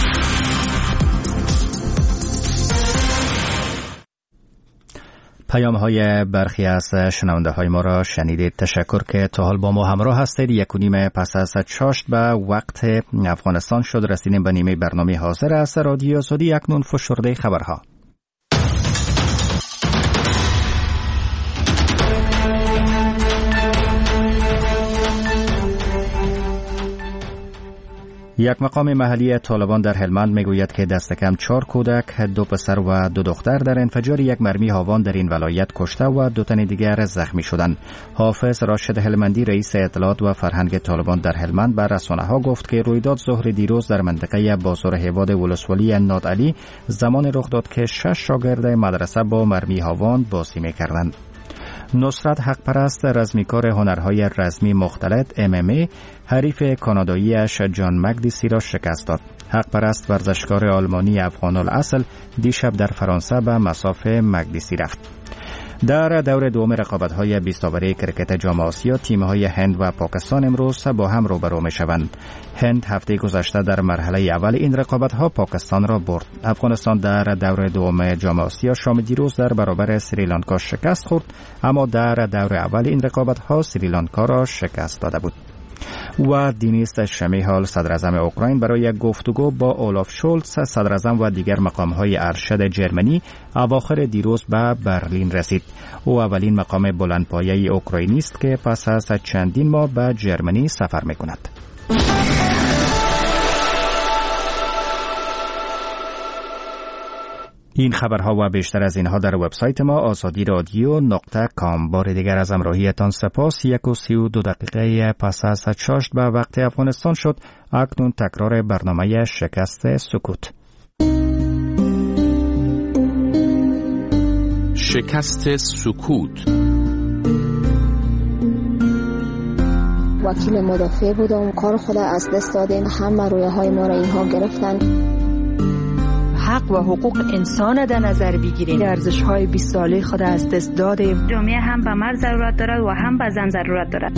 Speaker 2: پیام های برخی از شنونده های ما را شنیدید. تشکر که تا حال با ما همراه هستید. 1:30 پس از شاشت به وقت افغانستان شد. رسیدیم به نیمه برنامه حاضر از رادیو آزادی. اکنون فشرده خبرها. یک مقام محلی طالبان در هلمند میگوید که دست کم 4 کودک، 2 پسر و 2 دختر در انفجار یک مرمی هاوان در این ولایت کشته و 2 تن دیگر زخمی شدند. حافظ راشد هلمندی رئیس اطلاعات و فرهنگ طالبان در هلمند به رسانه‌ها گفت که رویداد ظهر دیروز در منطقه بازار هیواد ولسوالی نادعلی زمان رخ داد که 6 شاگرد مدرسه با مرمی هاوان بازی می‌کردند. نصرت حقپرست رزمیکار هنرهای رزمی مختلط MMA حریف کاناداییش جان مگدیسی را شکست داد. حقپرست ورزشکار آلمانی افغان الاصل دیشب در فرانسه به مصاف مگدیسی رفت. در دور دوم رقابت‌های 20 اوره کرکت جام آسیا تیم‌های هند و پاکستان امروز با هم روبرو می‌شوند. هند هفته گذشته در مرحله اول این رقابت‌ها پاکستان را برد. افغانستان در دور دوم جام آسیا شام دیروز در برابر سریلانکا شکست خورد، اما در دور اول این رقابت‌ها سریلانکا را شکست داده بود. و دینیس شمیهال صدراعظم اوکراین برای گفتگو با اولاف شولتز صدراعظم و دیگر مقام‌های ارشد جرمنی اواخر دیروز به برلین رسید. او اولین مقام بلندپایه اوکراینی است که پس از چندین ماه به جرمنی سفر می‌کند. این خبرها و بیشتر از اینها در وبسایت ما azadi.radio.com. بار دیگر از همراهیتان سپاس. 1:32 پس از 6 به وقت افغانستان شد. اکنون تکرار برنامه شکست سکوت.
Speaker 1: شکست سکوت.
Speaker 11: وکیل مدافع بودم، کار خود از دست دادیم، همه رویهای ما را اینها گرفتن.
Speaker 21: حق و حقوق انسان در نظر بگیریم. ارزش‌های 20 ساله خود از دست دادیم.
Speaker 22: جامعه هم به مرد ضرورت دارد و هم به زن ضرورت دارد.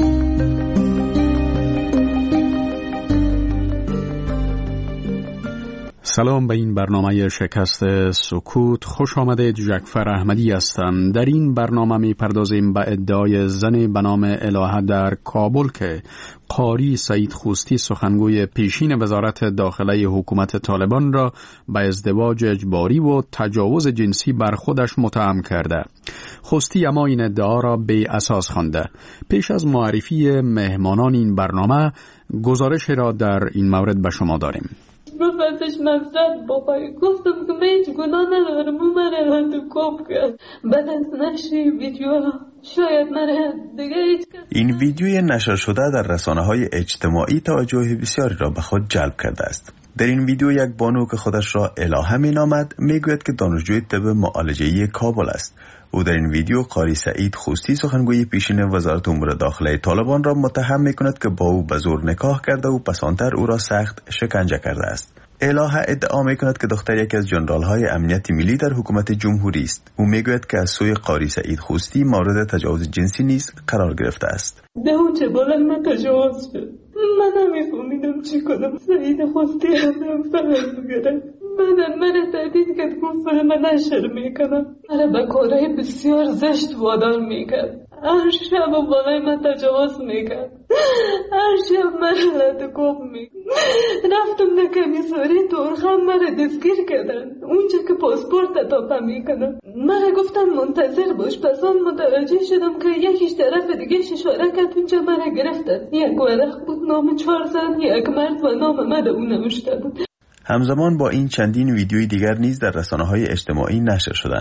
Speaker 1: سلام، به این برنامه شکست سکوت خوش آمدید. جعفر احمدی هستم. در این برنامه می پردازیم به ادعای زن به نام الهه در کابل که قاری سعید خوستی سخنگوی پیشین وزارت داخله حکومت طالبان را به ازدواج اجباری و تجاوز جنسی بر خودش متهم کرده. خوستی اما این ادعا را بی اساس خوانده. پیش از معرفی مهمانان این برنامه گزارش را در این مورد به شما داریم.
Speaker 6: ازش نظرت بخوای گفتم که من هیچ گناه ندارم، اون من انتخاب کرد. بعد از نشر ویدیو شاید من دیگه هیچ کس.
Speaker 23: این ویدیوی نشر شده در رسانه‌های اجتماعی توجه بسیاری را به خود جلب کرده است. در این ویدیو یک بانو که خودش را الهه می‌نامد میگوید که دانشجوی طب معالجه‌ای کابل است. او در این ویدیو قاری سعید خوستی سخنگوی پیشین وزارت امور داخله طالبان را متهم می‌کند که با او به زور نکاح کرده و پسانتر او را سخت شکنجه کرده است. الهه ادعا می‌کند که دختر یکی از ژنرال‌های امنیت ملی در حکومت جمهوری است. او میگوید که از سوی قاری سعید خوستی مورد تجاوز جنسی نیز قرار گرفته است.
Speaker 6: دهون چه بلند من تجاوز شد. من نمی‌فهمیدم چی کنم. سعید خوستی هم فقط می‌گرد. من تهدید کرد گفت من نشر میکنم. من به کارهای بسیار زشت وادار میکرد. هر شب بالای من تجاوز میکرد. هر شب من لطکوب میکرد. رفتم در کمیساری تورخم من دستگیر کردن. اونجا که پاسپورت اضافه میکنم. من گفتم منتظر باش. پس آن متوجه شدم که یکیش طرف دیگه اشاره کرد اونجا من گرفتن. یک ورق بود نام 4 زن، یک مرد و نام من اون نوشته بود.
Speaker 23: همزمان با این چندین ویدیوی دیگر نیز در رسانه‌های اجتماعی نشر شدند.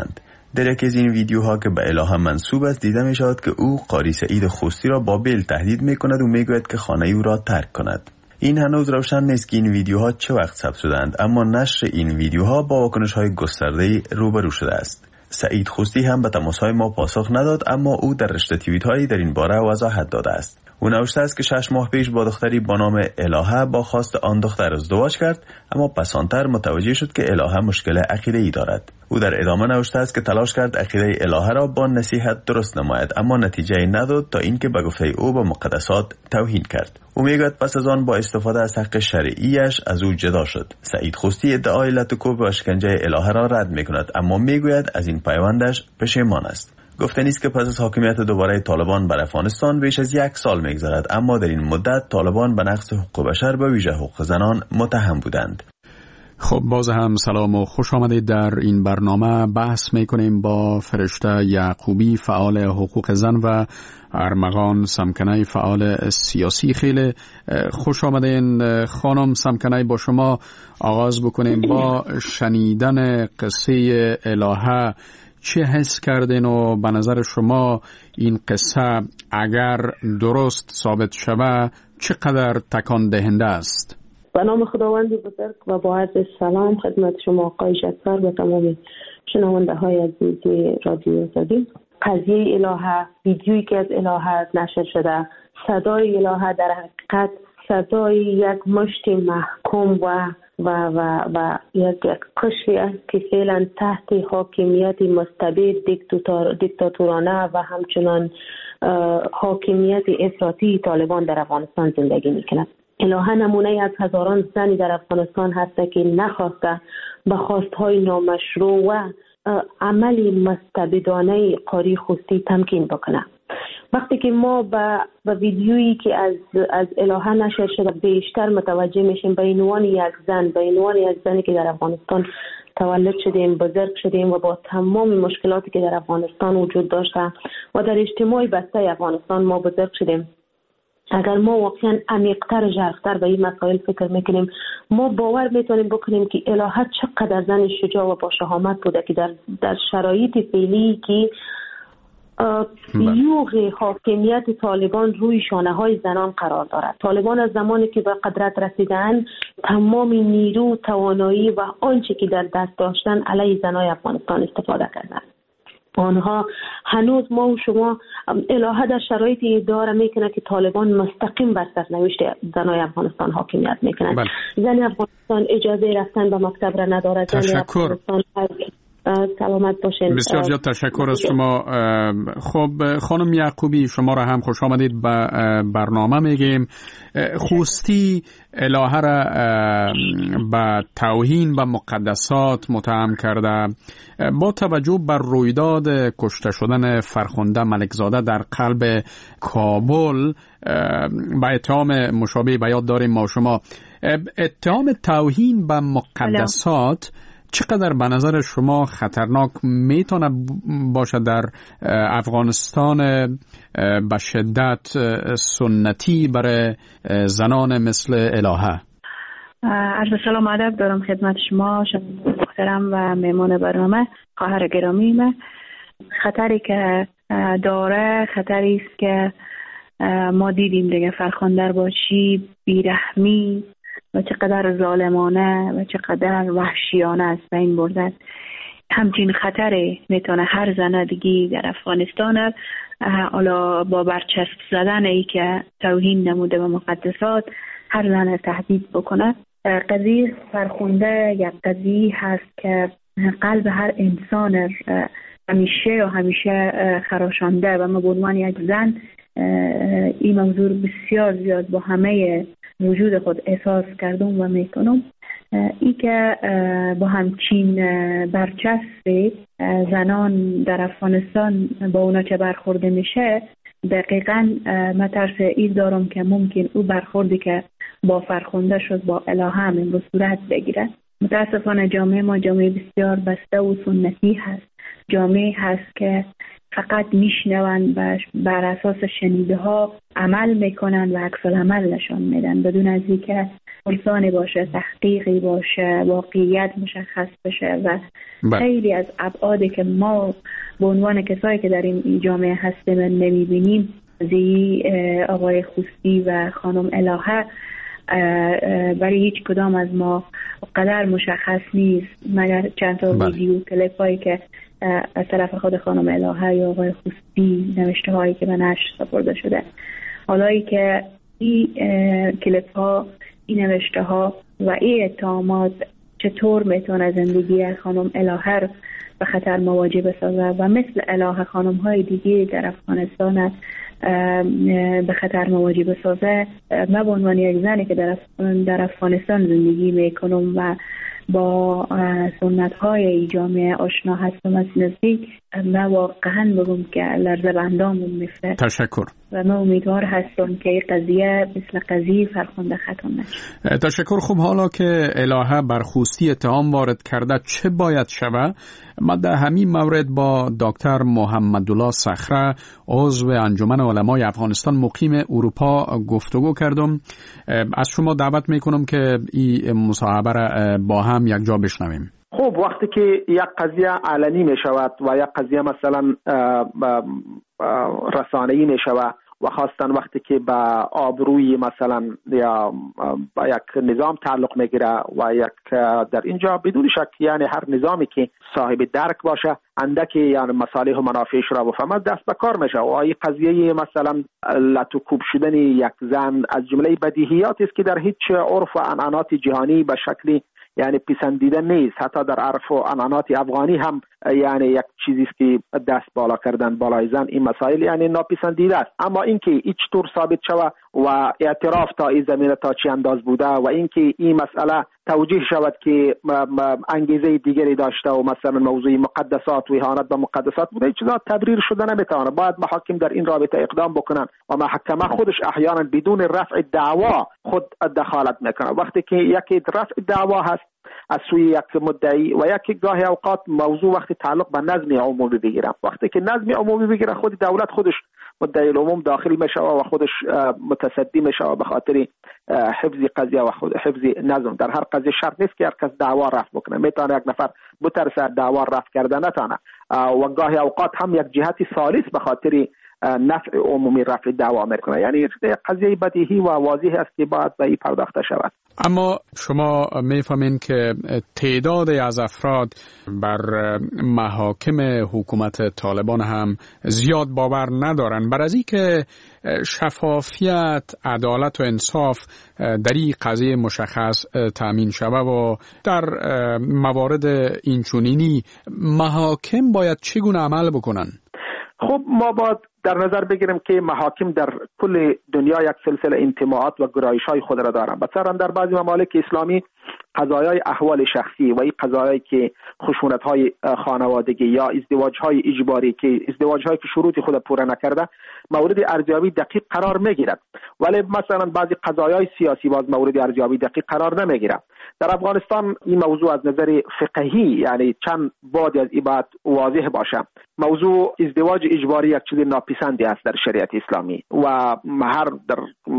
Speaker 23: در یکی از این ویدیوها که به الهه منسوب است دیده می شود که او قاری سعید خوستی را با بیل تهدید می کند و می گوید که خانه او را ترک کند. این هنوز روشن نیست که این ویدیوها چه وقت ثبت شدند، اما نشر این ویدیوها با واکنش‌های گسترده‌ای روبرو شده است. سعید خوستی هم به تماس‌های ما پاسخ نداد، اما او در رشته توییت‌هایی در این باره وضاحت داده است. او نوشته است که 6 ماه پیش با دختری با نام الهه با خواست آن دختر ازدواج کرد، اما پسانتر متوجه شد که الهه مشکل عقیده‌ای دارد. او در ادامه نوشته است که تلاش کرد عقیده الهه را با نصیحت درست نماید، اما نتیجه نداد تا اینکه به گفته او به مقدسات توهین کرد. او میگوید پس از آن با استفاده از حق شرعیش از او جدا شد. سعید خوستی ادعای لطوکوب و شکنجه الهه را رد میکند، اما میگوید از این پیوندش پشیمان است. گفته نیست که پس از حاکمیت دوباره طالبان بر افغانستان بیش از 1 سال میگذرد، اما در این مدت طالبان به نقض حقوق بشر به ویژه حقوق زنان متهم بودند.
Speaker 1: خب باز هم سلام و خوش آمدید. در این برنامه بحث میکنیم با فرشته یعقوبی فعال حقوق زن و ارمغان سمکنی فعال سیاسی. خیلی خوش آمدین خانم سمکنی. با شما آغاز بکنیم. با شنیدن قصه الهه چه حس کردین و به نظر شما این قصه اگر درست ثابت شوه چقدر تکان دهنده است؟
Speaker 8: به نام خداوند بزرگ و با عرض سلام خدمت شما آقای جعفر و تمام شنونده های عزیز رادیو آزادی. قضیه الهه، ویدیویی که از الهه نشر شده، صدای الهه در حقیقت صدای یک مشت محکوم و یک قشری است که فعلا تحت حاکمیت مستبد دیکتاتورانه و همچنان حاکمیت افراطی طالبان در افغانستان زندگی می‌کند. الهه نمونه از هزاران زنی در افغانستان هست که نخواسته به خواستهای نامشروع و عملی مستبدانه قاری خوستی تمکین بکنه. وقتی که ما به ویدیویی که از الهه نشر شده بیشتر متوجه میشیم به عنوان یک زنی که در افغانستان تولد شدیم، بزرگ شدیم و با تمام مشکلاتی که در افغانستان وجود داشته و در اجتماع بسته افغانستان ما بزرگ شدیم. اگر ما واقعا عمیق‌تر ژرف‌تر به این مسائل فکر میکنیم، ما باور میتونیم بکنیم که الهه چقدر زن شجاع و با شهامت بوده که در شرایط فعلی که یوغ حاکمیت طالبان روی شانه های زنان قرار دارد. طالبان از زمانی که به قدرت رسیدن تمام نیرو، توانایی و آنچه که در دست داشتن علیه زنای افغانستان استفاده کردند. آنها هنوز ما و شما الهه در شرایطی ادعا میکنه که طالبان مستقیم بر سرنوشت زنای افغانستان حاکمیت میکنند. زن افغانستان اجازه رفتن به مکتب را ندارد.
Speaker 1: تشکر.
Speaker 8: سلامت باشین.
Speaker 1: بسیار زیاد تشکر از شما. خب خانم یعقوبی شما را هم خوش آمدید به برنامه. میگیم خوستی الهه را به توهین به مقدسات متهم کرده. با توجه بر رویداد کشته شدن فرخنده ملکزاده در قلب کابل به اتهام مشابه به یاد داریم ما شما. اتهام توهین به مقدسات چقدر به نظر شما خطرناک میتونه باشه در افغانستان به شدت سنتی برای زنان مثل الهه؟
Speaker 22: عرض سلام و ادب دارم خدمت شما محترم و مهمان برنامه خواهر گرامی. من خطری که داره خطری است که ما دیدیم دیگه. فرخنده با چی بیرحمی و چقدر ظالمانه و چقدر وحشیانه است به این بردن. همچین خطری میتونه هر زن دیگی در افغانستان حالا با برچسب زدن ای که توهین نموده به مقدسات هر زن تهدید بکنه. قضیه فرخنده یک قضیه هست که قلب هر انسان همیشه خراشانده و من به عنوان یک زن این موضوع بسیار زیاد با همه وجود خود احساس کردم و میکنم. ای که با همچین برچسب زنان در افغانستان با اونا که برخورده میشه، دقیقاً من ترس این دارم که ممکن او برخوردی که با فرخنده شد با الهه هم این صورت بگیره. متاسفانه جامعه ما جامعه بسیار بسته و سنتی هست. جامعه هست که فقط میشنوند و بر اساس شنیده ها عمل میکنن و عکس العمل نشان میدن بدون از اینکه پرسانی باشه، تحقیقی باشه، واقعیت مشخص بشه و خیلی از ابعادی که ما به عنوان کسایی که در این جامعه هستیم نمیبینیم زی آقای خوستی و خانم الهه برای هیچ کدام از ما قدر مشخص نیست مگر چند تا ویدیو کلیپ هایی که از طرف خود خانم الهه یا آقای خوستی نوشته هایی که به نشر سپرده شده. حالایی که این کلیپ ها، این نوشته ها و این اتهامات چطور میتونه زندگی خانم الهه به خطر مواجه بسازه و مثل الهه خانم های دیگه در افغانستان به خطر مواجه بسازه. من به عنوان یک زنی که در افغانستان زندگی میکنم و با سنت های جامعه آشنا هستم از نزدیک، من واقعا بگم که لرزه بندامون میفته.
Speaker 1: تشکر.
Speaker 22: و من امیدوار هستم که این قضیه مثل قضیه فرخنده ختم نشه.
Speaker 1: تشکر. خوب، حالا که الهه بر خوستی اتهام وارد کرده چه باید شود؟ من در همین مورد با دکتر محمدالله صخره عضو انجمن علمای افغانستان مقیم اروپا گفتگو کردم. از شما دعوت میکنم که این مصاحبه را با هم یک جا بشنویم.
Speaker 3: خب، وقتی که یک قضیه علنی می شود و یک قضیه مثلا رسانه‌ای می شود و خاصتاً وقتی که به آبروی مثلا یا با یک نظام تعلق میگیره و یک در اینجا بدون شک یعنی هر نظامی که صاحب درک باشه اندکی یعنی مصالح و منافعش را بفهمد دست به کار میشه. و این قضیه مثلا لطوکوب شدن یک زن از جمله بدیهیاتی است که در هیچ عرف و عنعنات جهانی به شکلی یعنی پسندیده نیست. حتی در عرف و عنعنات افغانی هم یعنی یک چیزی است که دست بالا کردن بالای زن این مسائل یعنی ناپسندیده است. اما اینکه هیچ طور ثابت شود و اعتراف تا این زمینه تا چی انداز بوده و اینکه این مسئله توجیه شود که انگیزه دیگری داشته و مثلا موضوع مقدسات و اهانت به مقدسات بوده، این چیزا تبریر شده نمیتونه. باید محاکم در این رابطه اقدام بکنن و محکمه خودش احیانا بدون رفع دعوا خود دخالت میکنه. وقتی که یک رفع دعوا هست از سوی یک مدعی و یک گاهی اوقات موضوع وقتی تعلق به نظم عمومی بگیره، وقتی که نظم عمومی بگیره خود دولت خودش مدعی العموم داخل میشه و خودش متصدی میشه و به خاطر حفظ قضیه و خود حفظ نظم. در هر قضیه شرط نیست که هر کس دعوا رفع بکنه، میتونه یک نفر بترسه دعوا رفع کرده نتونه و گاهی اوقات هم یک جهتی ثالث به خاطر نفع عمومی رفع دعوا میکنه. یعنی قضیه بدیهی و واضح است که باید به این پرداخته شود.
Speaker 1: اما شما میفهمین که تعداد از افراد بر محاکم حکومت طالبان هم زیاد باور ندارن بر از این که شفافیت، عدالت و انصاف در این قضیه مشخص تامین شود و در موارد اینچنینی محاکم باید چگونه عمل بکنن؟
Speaker 3: خب، ما باید در نظر بگیریم که محاکم در کل دنیا یک سلسله انتماعات و گرایش‌های خود را دارند. مثلا در بعضی ممالک اسلامی قضایای احوال شخصی و این قضایایی که خشونت‌های خانوادگی یا ازدواج‌های اجباری که ازدواج‌هایی که شروط خود پوره نکرده مورد ارزیابی دقیق قرار می‌گیرد، ولی مثلا بعضی قضایای سیاسی باز مورد ارزیابی دقیق قرار نمی‌گیرد. در افغانستان این موضوع از نظر فقهی یعنی چند بعد از عبارت واضح باشه. موضوع ازدواج اجباری یک چیز ناپسندی است در شریعت اسلامی و هر در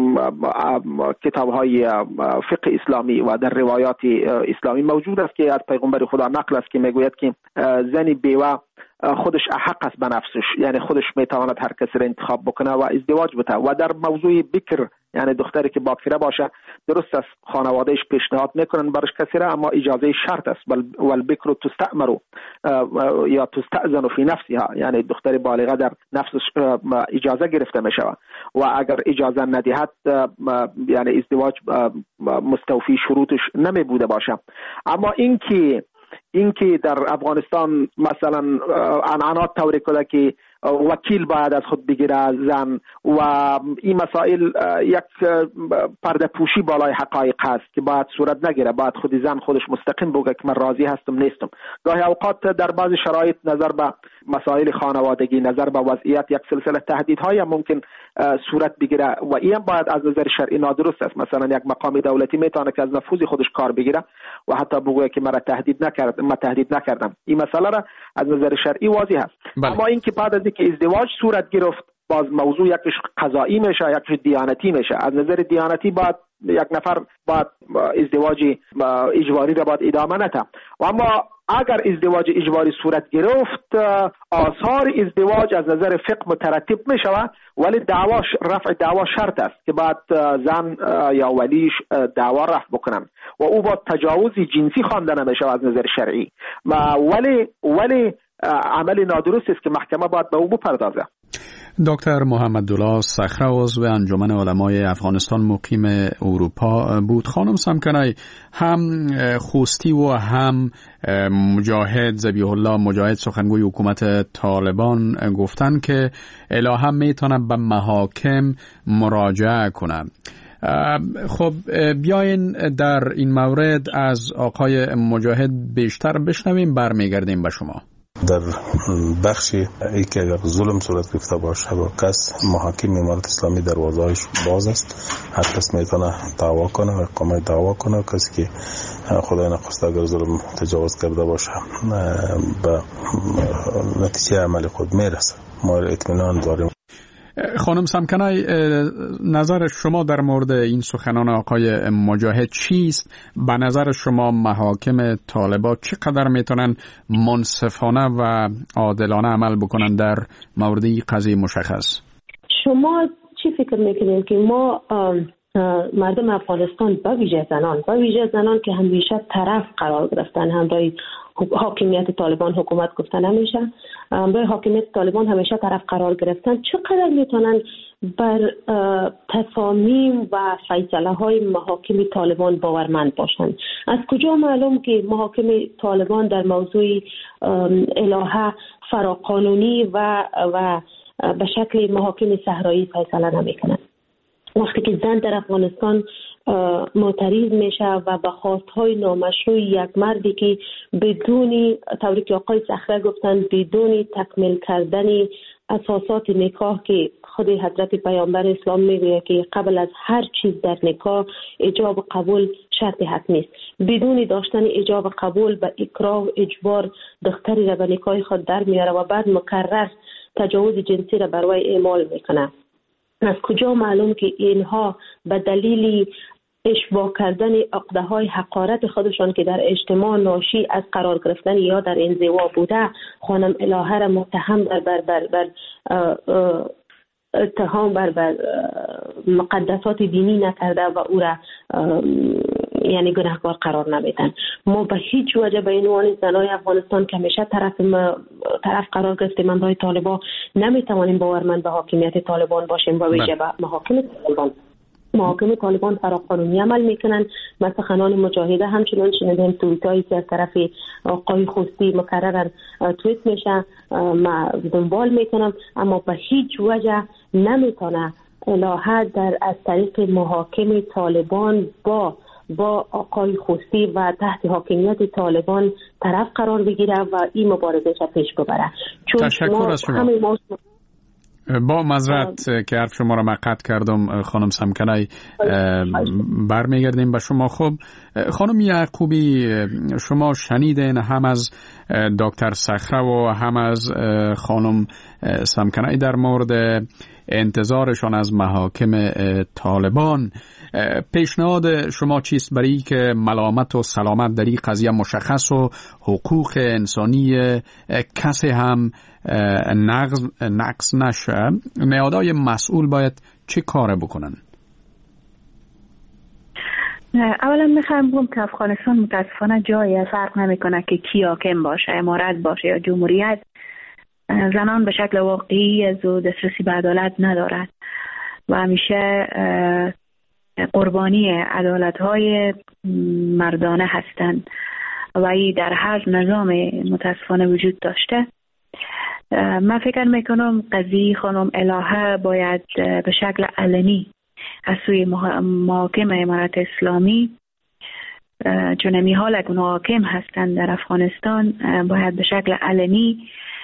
Speaker 3: کتاب‌های فقه اسلامی و در روایات اسلامی موجود است که از پیغمبر خدا نقل است که میگوید که زنی بیوه خودش حق است به نفسش، یعنی خودش میتواند هر کسی را انتخاب بکنه و ازدواج بده. و در موضوع بکر یعنی دختری که باکره باشه درست است خانوادهش پیشنهاد میکنن برش کسی را، اما اجازه شرط است. والبکر تستأمر یا تستأذن فی نفسها، یعنی دختر بالغه در نفسش اجازه گرفته می شود و اگر اجازه ندهد یعنی ازدواج مستوفی شروطش نمی بوده باشه. اما اینکه در افغانستان مثلا عنعنات طوری کده که وکیل باید از خود بگیره زن و این مسائل یک پرده پوشی بالای حقایق هست که باید صورت نگیره، باید خود زن خودش مستقیم بگه که من راضی هستم نیستم. گاهی اوقات در بعضی شرایط نظر به مسائل خانوادگی، نظر به وضعیت یک سلسله تهدیدهای ممکن صورت بگیره و این باید از نظر شرعی نادرست است. مثلا یک مقام دولتی میتونه که از نفوذ خودش کار بگیره و حتی بگوید که من تهدید نکردم. این مسئله را از نظر شرعی واضح است. اما اینکه بعد از اینکه ازدواج صورت گرفت باز موضوع یکیش قضایی میشه یکیش دیانتی میشه. از نظر دیانتی بعد یک نفر بعد ازدواج اجباری را باید ادامه نده و اما اگر ازدواج اجباری صورت گرفت آثار ازدواج از نظر فقه مترتب می شود ولی رفع دعوا شرط است که بعد زن یا ولیش دعوا رفع بکنن و او با تجاوز جنسی خوانده نمی شود از نظر شرعی ولی عمل نادرست است که محکمه باید به او بپردازه.
Speaker 1: دکتر محمدالله صخره عضو انجمن علمای افغانستان مقیم اروپا بود. خانم سمکنای هم خوستی و هم مجاهد ذبیح الله مجاهد سخنگوی حکومت طالبان گفتن که الهام میتونه به محاکم مراجعه کنه. خب بیاین در این مورد از آقای مجاهد بیشتر بشنویم برمیگردیم به شما.
Speaker 4: در بخشی ای که اگر ظلم صورت گرفته باشه با کس محاکم امارت اسلامی دروازه‌اش باز است، هر کس میتونه دعوا کنه و اقامه دعوا کنه. کسی که خدای نخواسته اگر ظلم تجاوز کرده باشه به نتیجه عمل خود میرسه. ما اطمینان داریم.
Speaker 1: خانم سمکنای نظر شما در مورد این سخنان آقای مجاهد چیست؟ به نظر شما محاکم طالبان چقدر میتونن منصفانه و عادلانه عمل بکنن در مورد این قضیه مشخص؟
Speaker 8: شما چی فکر میکنید که ما مردم افغانستان با ویژه زنان که همیشه طرف قرار گرفتن همراه حاکمیت طالبان حکومت گفتن همیشه همراه حاکمیت طالبان همیشه طرف قرار گرفتن، چقدر میتونن بر تصامیم و فیصله های محاکم طالبان باورمند باشند؟ از کجا معلوم که محاکم طالبان در موضوع الهه فراقانونی و به شکل محاکم صحرایی فیصله نمیکنند؟ وقتی که زن در افغانستان معترض میشه و به خواستهای نامشروع یک مردی که بدون طوری که آقای صخره گفتن بدون تکمیل کردن اساسات نکاح که خود حضرت پیامبر اسلام میگوید که قبل از هر چیز در نکاح ایجاب قبول شرط حتمی است، بدون داشتن ایجاب قبول به اکراه و اجبار دختری را به نکاح خود در میاره و بعد مکرر تجاوز جنسی را بر وی اعمال میکنه. از کجا معلوم که اینها به دلیل اشباع کردن عقده‌های حقارت خودشان که در اجتماع ناشی از قرار گرفتن یا در انزوا بوده خانم الهه را متهم اتهام بر مقدسات دینی نکرده و او را یعنی گناهکار قرار نمیدن. ما به هیچ وجه به عنوان زنای افغانستان که همیشه طرف قرار گرفتیم امرای طالبان نمیتوانیم باورمند به حاکمیت طالبان باشیم و ویژه به محاکم طالبان فراقانونی عمل میکنن. مثل خانان مجاهده همچنان شنیدیم توییتایی که از طرف آقای خوستی مکررن توییت میشه ما دنبال میکنم، اما به هیچ وجه نمیتونه الهه از طریق محاکم طالبان با آقای خوستی و تحت حاکمیت طالبان طرف قرار بگیره و این مبارزه را پیش ببره. چون
Speaker 1: تشکر از شما. با معذرت که حرف شما را مقطع کردم خانم سمکنای، برمیگردیم به شما. خب خانم یعقوبی، شما شنیدین هم از دکتر صخره و هم از خانم سمکنای در مورد انتظارشان از محاکم طالبان. پیشنهاد شما چیست برای که ملامت و سلامت در این قضیه مشخص و حقوق انسانی کسی هم نقض نشه؟ نهادهای مسئول باید چه کار بکنن؟
Speaker 22: اولا میخوام بگم که افغانستان متاسفانه جای فرق نمیکنه که کی حاکم باشه، امارت باشه یا جمهوریت، زنان به شکل واقعی از دسترسی به عدالت ندارد و همیشه قربانی عدالت‌های مردانه هستند و این در هر نظام متاسفانه وجود داشته. من فکر میکنم قضیه خانم الهه باید به شکل علنی از سوی محاکم امارت اسلامی، چون امی حال که حاکم هستند در افغانستان، باید به شکل علنی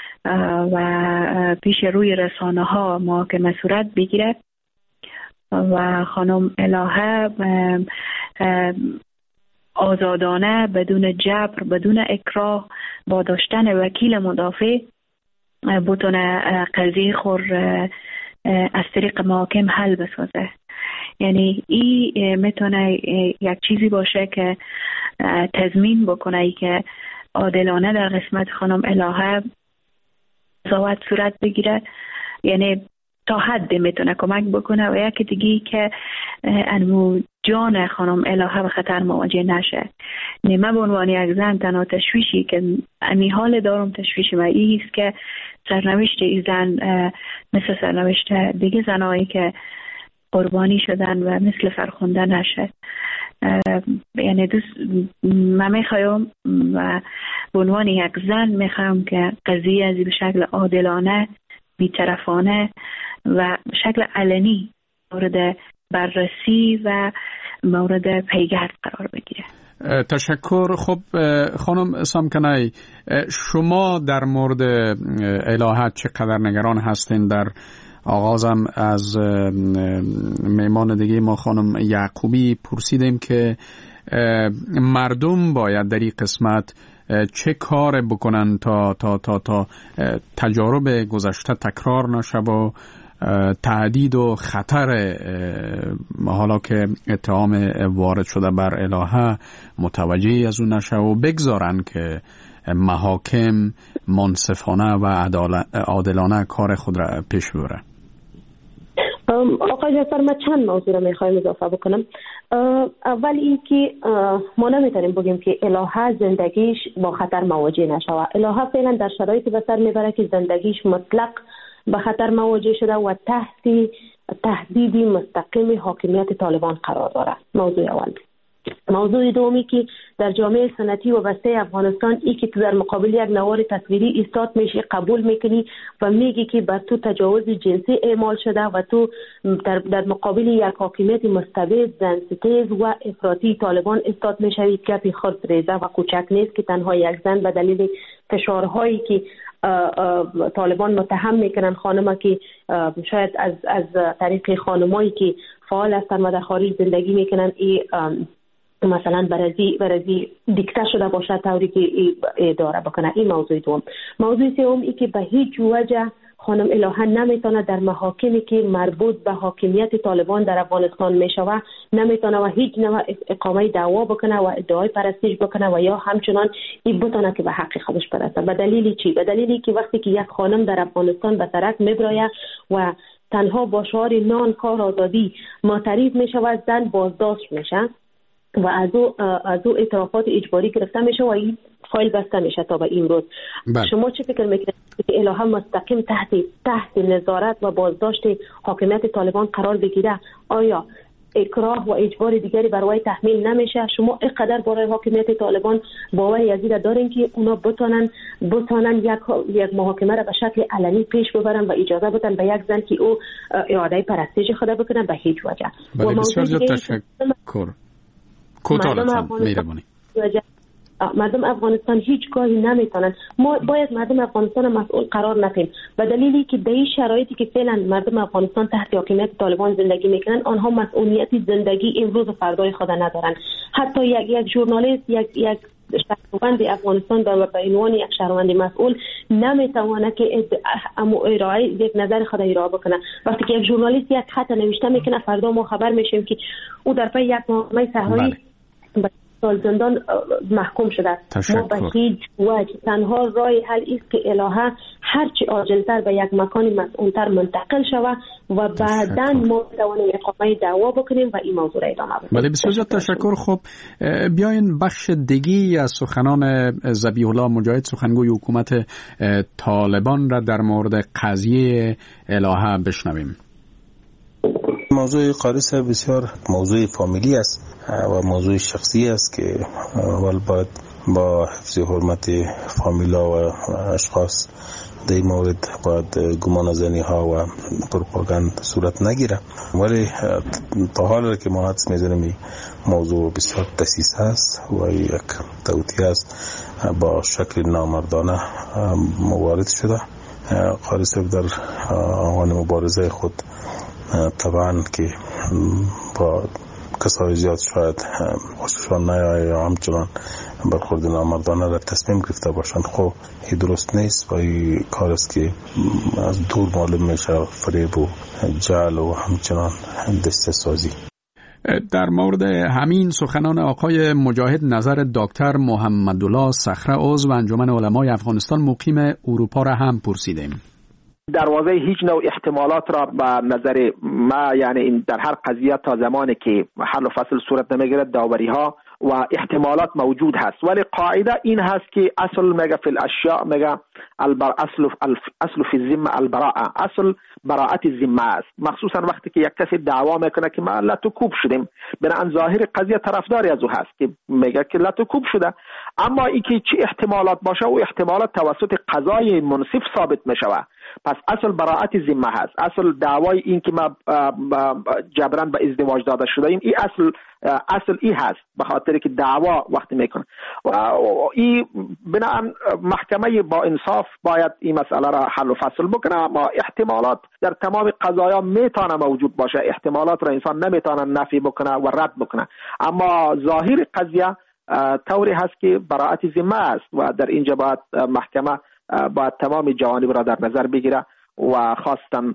Speaker 22: و پیش روی رسانه ها محاکمه صورت بگیرد و خانم الهه آزادانه بدون جبر بدون اکراه با داشتن وکیل مدافع بتونه قضیه خور از طریق محاکم حل بسازه. یعنی این میتونه یک چیزی باشه که تضمین بکنه که عادلانه در قسمت خانم الهه قضاوت صورت بگیره. یعنی تا حدی میتونه کمک بکنه و یکی دیگه که انمو جان خانم الهه به خطر مواجه نشه. من به عنوان یک زن تنها تشویشی که امی حال دارم تشویش و ایست که سرنوشت این زن مثل سرنوشت دیگه زنایی که قربانی شدن و مثل فرخنده نشه. یعنی من میخوایم و به عنوان یک زن میخوایم که قضیه از به شکل عادلانه بی‌طرفانه و شکل علنی مورد بررسی و مورد پیگرد قرار بگیره.
Speaker 1: تشکر. خب خانم سامکنای، شما در مورد الهه چقدر نگران هستین؟ در آغازم از میمان دیگه ما خانم یعقوبی پرسیدیم که مردم باید در این قسمت چه کار بکنن تا تجارب گذشته تکرار نشه و تهدید و خطر حالا که اتهام وارد شده بر الهه متوجه از اون نشه و بگذارن که محاکم منصفانه و عادلانه کار خود را پیش ببره.
Speaker 8: آقای جعفر، من چند موضوع را میخوایم اضافه بکنم. اول این که ما نمیتونیم بگیم که الهه زندگیش با خطر مواجه نشوه. الهه فعلا در شرایطی به سر میبره که زندگیش مطلق به خطر مواجه شده و تحت تهدیدی مستقیم حاکمیت طالبان قرار داره. موضوع اول. موضوع دومی که در جامعه سنتی و بسته افغانستان ای که تو در مقابل یک نوار تصویری ایستاد میشه قبول میکنی و میگی که بر تو تجاوز جنسی اعمال شده و تو در مقابل یک حاکمیت مستبد زنستیز و افراطی طالبان ایستاد میشوی که خرد ریزه و کوچک نیست که تنها یک زن به دلیل فشارهایی که طالبان متهم میکنن خانم که شاید از طریق خانمایی که فعال هستن و در خارج زندگی میکنن مثلا برازی دیکته شده باشه طوری که اداره بکنه. این موضوع دوم. موضوع سوم ای که به هیچ وجه خانم الهه نمیتونه در محاکمی که مربوط به حاکمیت طالبان در افغانستان میشوه نمیتونه و هیچ نوع اقامه دعوا بکنه و ادعای پرستش بکنه و یا همچنان این بتونه که به حق خودش برسه. به دلیلی چی؟ به دلیلی که وقتی که یک خانم در افغانستان به سرک میبراید و تنها با شعار نان کار آزادی معترض میشه و زن بازداشت میشه و از او اعترافات اجباری گرفته میشه و این فایل بسته میشه تا به این روز. شما چه فکر میکنید که الهه مستقیم تحت نظارت و بازداشت حاکمیت طالبان قرار بگیره؟ آیا اکراه و اجبار دیگری برای تحمیل نمیشه؟ شما اینقدر برای حاکمیت طالبان باور یزید دارین که اونا بتونن یک محاکمه را به شکل علنی پیش ببرن و اجازه بدن به یک زن که او اعاده پرستش خود بکنن؟ به هیچ وجه.
Speaker 1: بله، بسیار زیاد تشکر.
Speaker 8: مردم افغانستان هیچگاهی نمیتونن. ما باید مردم افغانستان مسئول قرار ندیم به دلیلی که در این شرایطی که فعلا مردم افغانستان تحت حاکمیت طالبان زندگی میکنن آنها مسئولیت زندگی امروز و فردای خود ندارن. حتی یک ژورنالیست یک شهروند افغانستان به عنوان یک شهروند مسئول نمیتونه که یک نظر خود ارائه بکنه. وقتی که یک ژورنالیست یک خط نوشته میکنه فردا ما خبر میشیم که او در پی یک محاکمه صحرایی به سال زندان محکوم شده. ما به هیچ وجه تنها راه حل است که الهه هرچی عاجلتر به یک مکان مسئولتر منتقل شوه و بعداً ما توانیم اقامه دعوا بکنیم و این موضوع را ادامه بدیم.
Speaker 1: بله، بسیار زیاد تشکر. خب بیاین بخش دیگی از سخنان ذبیح الله مجاهد سخنگوی حکومت طالبان را در مورد قضیه الهه بشنویم.
Speaker 4: موضوع قاریس بسیار موضوع فامیلی است و موضوع شخصی است که اول باید با حفظ حرمت فامیلا و اشخاص در این مورد باید گمان زنی ها و پروپاگاند صورت نگیره. ولی تا حال که ما حدس میزنیم موضوع بسیار دسیس است و یک توطئه است با شکل نامردانه موارد شده. قاریس در آغان مبارزه خود طبعا که با کسای زیاد شاید خوششان نیاید یا همچنان برخورد نامردانه را تصمیم گرفته باشند. خب این درست نیست و این کار است که از دور معلوم میشه فریب و جعل و همچنان دسته سازی.
Speaker 1: در مورد همین سخنان آقای مجاهد نظر دکتر محمدالله صخره عضو انجمن علمای افغانستان مقیم اروپا را هم پرسیدیم.
Speaker 3: دروازه هیچ نوع احتمالات را به نظر ما، یعنی این در هر قضیه تا زمانی که حل و فصل صورت نمیگیرد داوری ها و احتمالات موجود هست، ولی قاعده این هست که اصل میگه فی الاشیاء میگه اصل فی الذمه البراءه، اصل براءت ذمه است. مخصوصا وقتی که یک کسی دعوا میکنه که ما لتوکوب شدیم، بنابراین ظاهر قضیه طرفداری از او هست که میگه که لتوکوب شده، اما ای که چه احتمالات باشه او احتمالات توسط قضای منصف ثابت میشوه. پس اصل براءت ذمه هست، اصل دعوای این که ما جبران به ازدواج داده شده ایم، این اصل ای هست، به خاطر که دعوا وقتی میکنه و این بنابراین محکمه با انصاف باید این مسئله را حل و فصل بکنه. اما احتمالات در تمام قضایا میتونه موجود باشه، احتمالات را انسان نمیتونه نفی بکنه و رد بکنه، اما ظاهر قضیه طوری هست که براءت ذمه است و در اینجا باید محکمه باید تمام جوانب را در نظر بگیره و خاصتا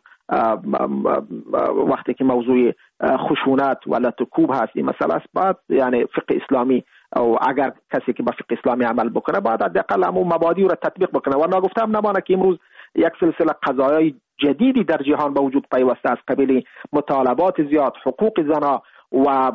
Speaker 3: وقتی که موضوع خشونت و لتوکوب هست این مسئله است، باید یعنی فقه اسلامی او اگر کسی که با فقه اسلامی عمل بکنه باید حداقل همون مبادی را تطبیق بکنه و نگفتم نمانه که امروز یک سلسله قضایای جدیدی در جهان به وجود پیوسته از قبیل مطالبات زیاد، حقوق زنا و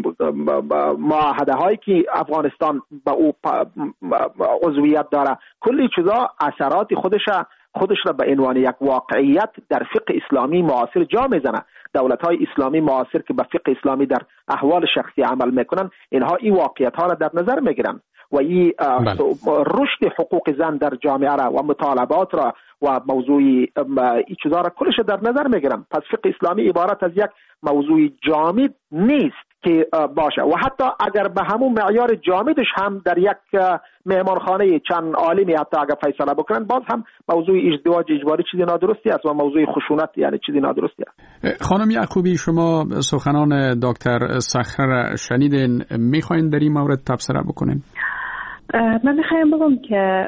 Speaker 3: معاهده هایی که افغانستان با او عضویت داره، کلی چیزا اثرات خودش را به عنوان یک واقعیت در فقه اسلامی معاصر جا میزنه. دولت های اسلامی معاصر که به فقه اسلامی در احوال شخصی عمل میکنن، اینها این واقعیت ها را در نظر میگیرن و این رشد حقوق زن در جامعه را و مطالبات را و موضوع این چیزا را کلش در نظر میگیرن. پس فقه اسلامی عبارت از یک موضوع جامد نیست که باشه و حتی اگر به همون معیار جامدش هم در یک مهمانخانه چند عالمی حتی اگر فیصله بکنن، باز هم موضوع ازدواج اجباری چیزی نادرستی است و موضوع خشونت یعنی چیزی نادرستی است.
Speaker 1: خانم یعقوبی، شما سخنان دکتر صخره را شنیدین، میخواین در این مورد تبصره بکنین؟
Speaker 22: من میخوایم بگم که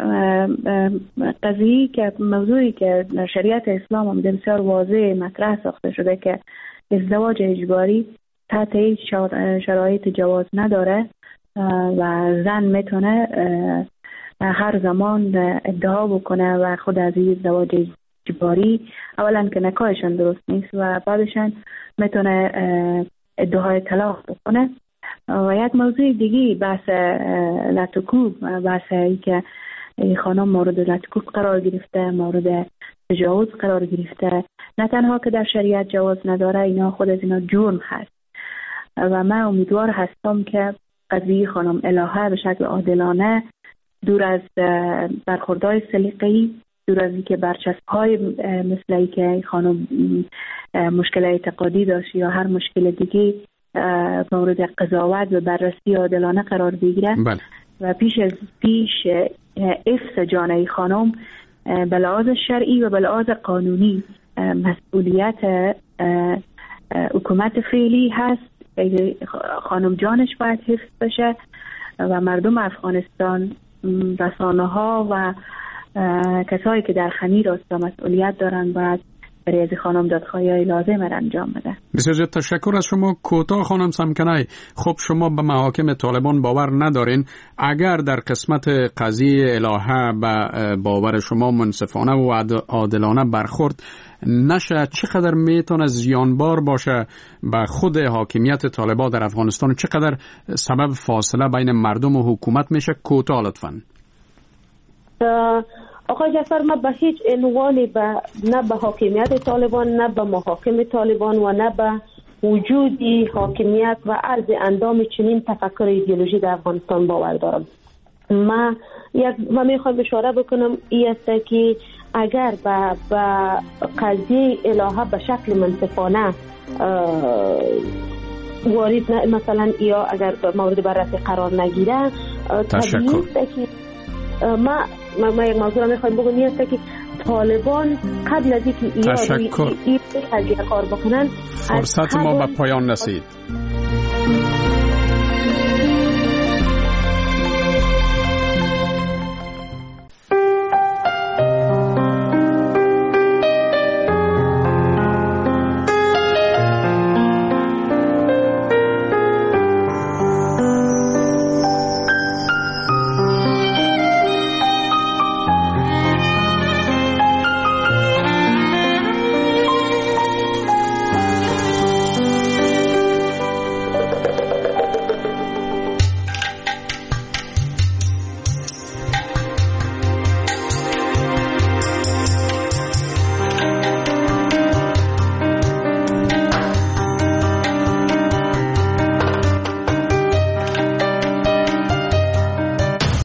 Speaker 22: قضیه که موضوعی که در شریعت اسلام هم بسیار واضح مطرح ساخته شده که ازدواج اجباری تحت هیچ شرایط جواز نداره و زن میتونه هر زمان ادعا بکنه و خود از این ازدواج اجباری اولا که نکاحشان درست نیست و بعدشان میتونه ادعای طلاق بکنه. و یک موضوع دیگه بحث لتوکوب، بحث ای که خانم مورد لتوکوب قرار گرفته، مورد تجاوز قرار گرفته، نه تنها که در شریعت جواز نداره، اینا خود از اینا جرم هست و من امیدوار هستم که قضیه خانم الهه به شکل عادلانه، دور از برخوردهای سلیقه‌ای، دور از اینکه برچسب‌های مثل ای که خانم مشکل اعتقادی داشت یا هر مشکل دیگه مورد قضاوت و بررسی عادلانه قرار بگیره و پیش حفظ جان خانم به لحاظ شرعی و به لحاظ قانونی مسئولیت حکومت فعلی هست. خانم جانش باید حفظ بشه و مردم افغانستان، رسانه ها و کسایی که در خمیر است مسئولیت دارن باید برای از خانم دادخواهی لازم را انجام بده. بسیار
Speaker 1: زیاد تشکر از شما. کوتاه خانم سمکنای، خب شما به محاکم طالبان باور ندارین، اگر در قسمت قضیه الهه به باور شما منصفانه و عادلانه برخورد نشه، چقدر میتونه زیانبار باشه به خود حاکمیت طالبان در افغانستان، چقدر سبب فاصله بین مردم و حکومت میشه؟ کوتاه لطفاً.
Speaker 8: آقای جعفر، ما به هیچ عنوانی نه به حاکمیت طالبان، نه به محاکم طالبان و نه به وجودی حاکمیت و عرض اندام چنین تفکر ایدئولوژی در افغانستان باور دارم. من میخوام اشاره بکنم این است که اگر به قضیه الهه به شکل منصفانه وارد مثلا یا اگر مورد بررسی قرار نگیره،
Speaker 1: تشکر.
Speaker 8: ما یک موضوع را میخوایم بگم این است که طالبان قبل از اینکه این قضیه کار بکنن،
Speaker 1: فرصت ما به پایان رسید.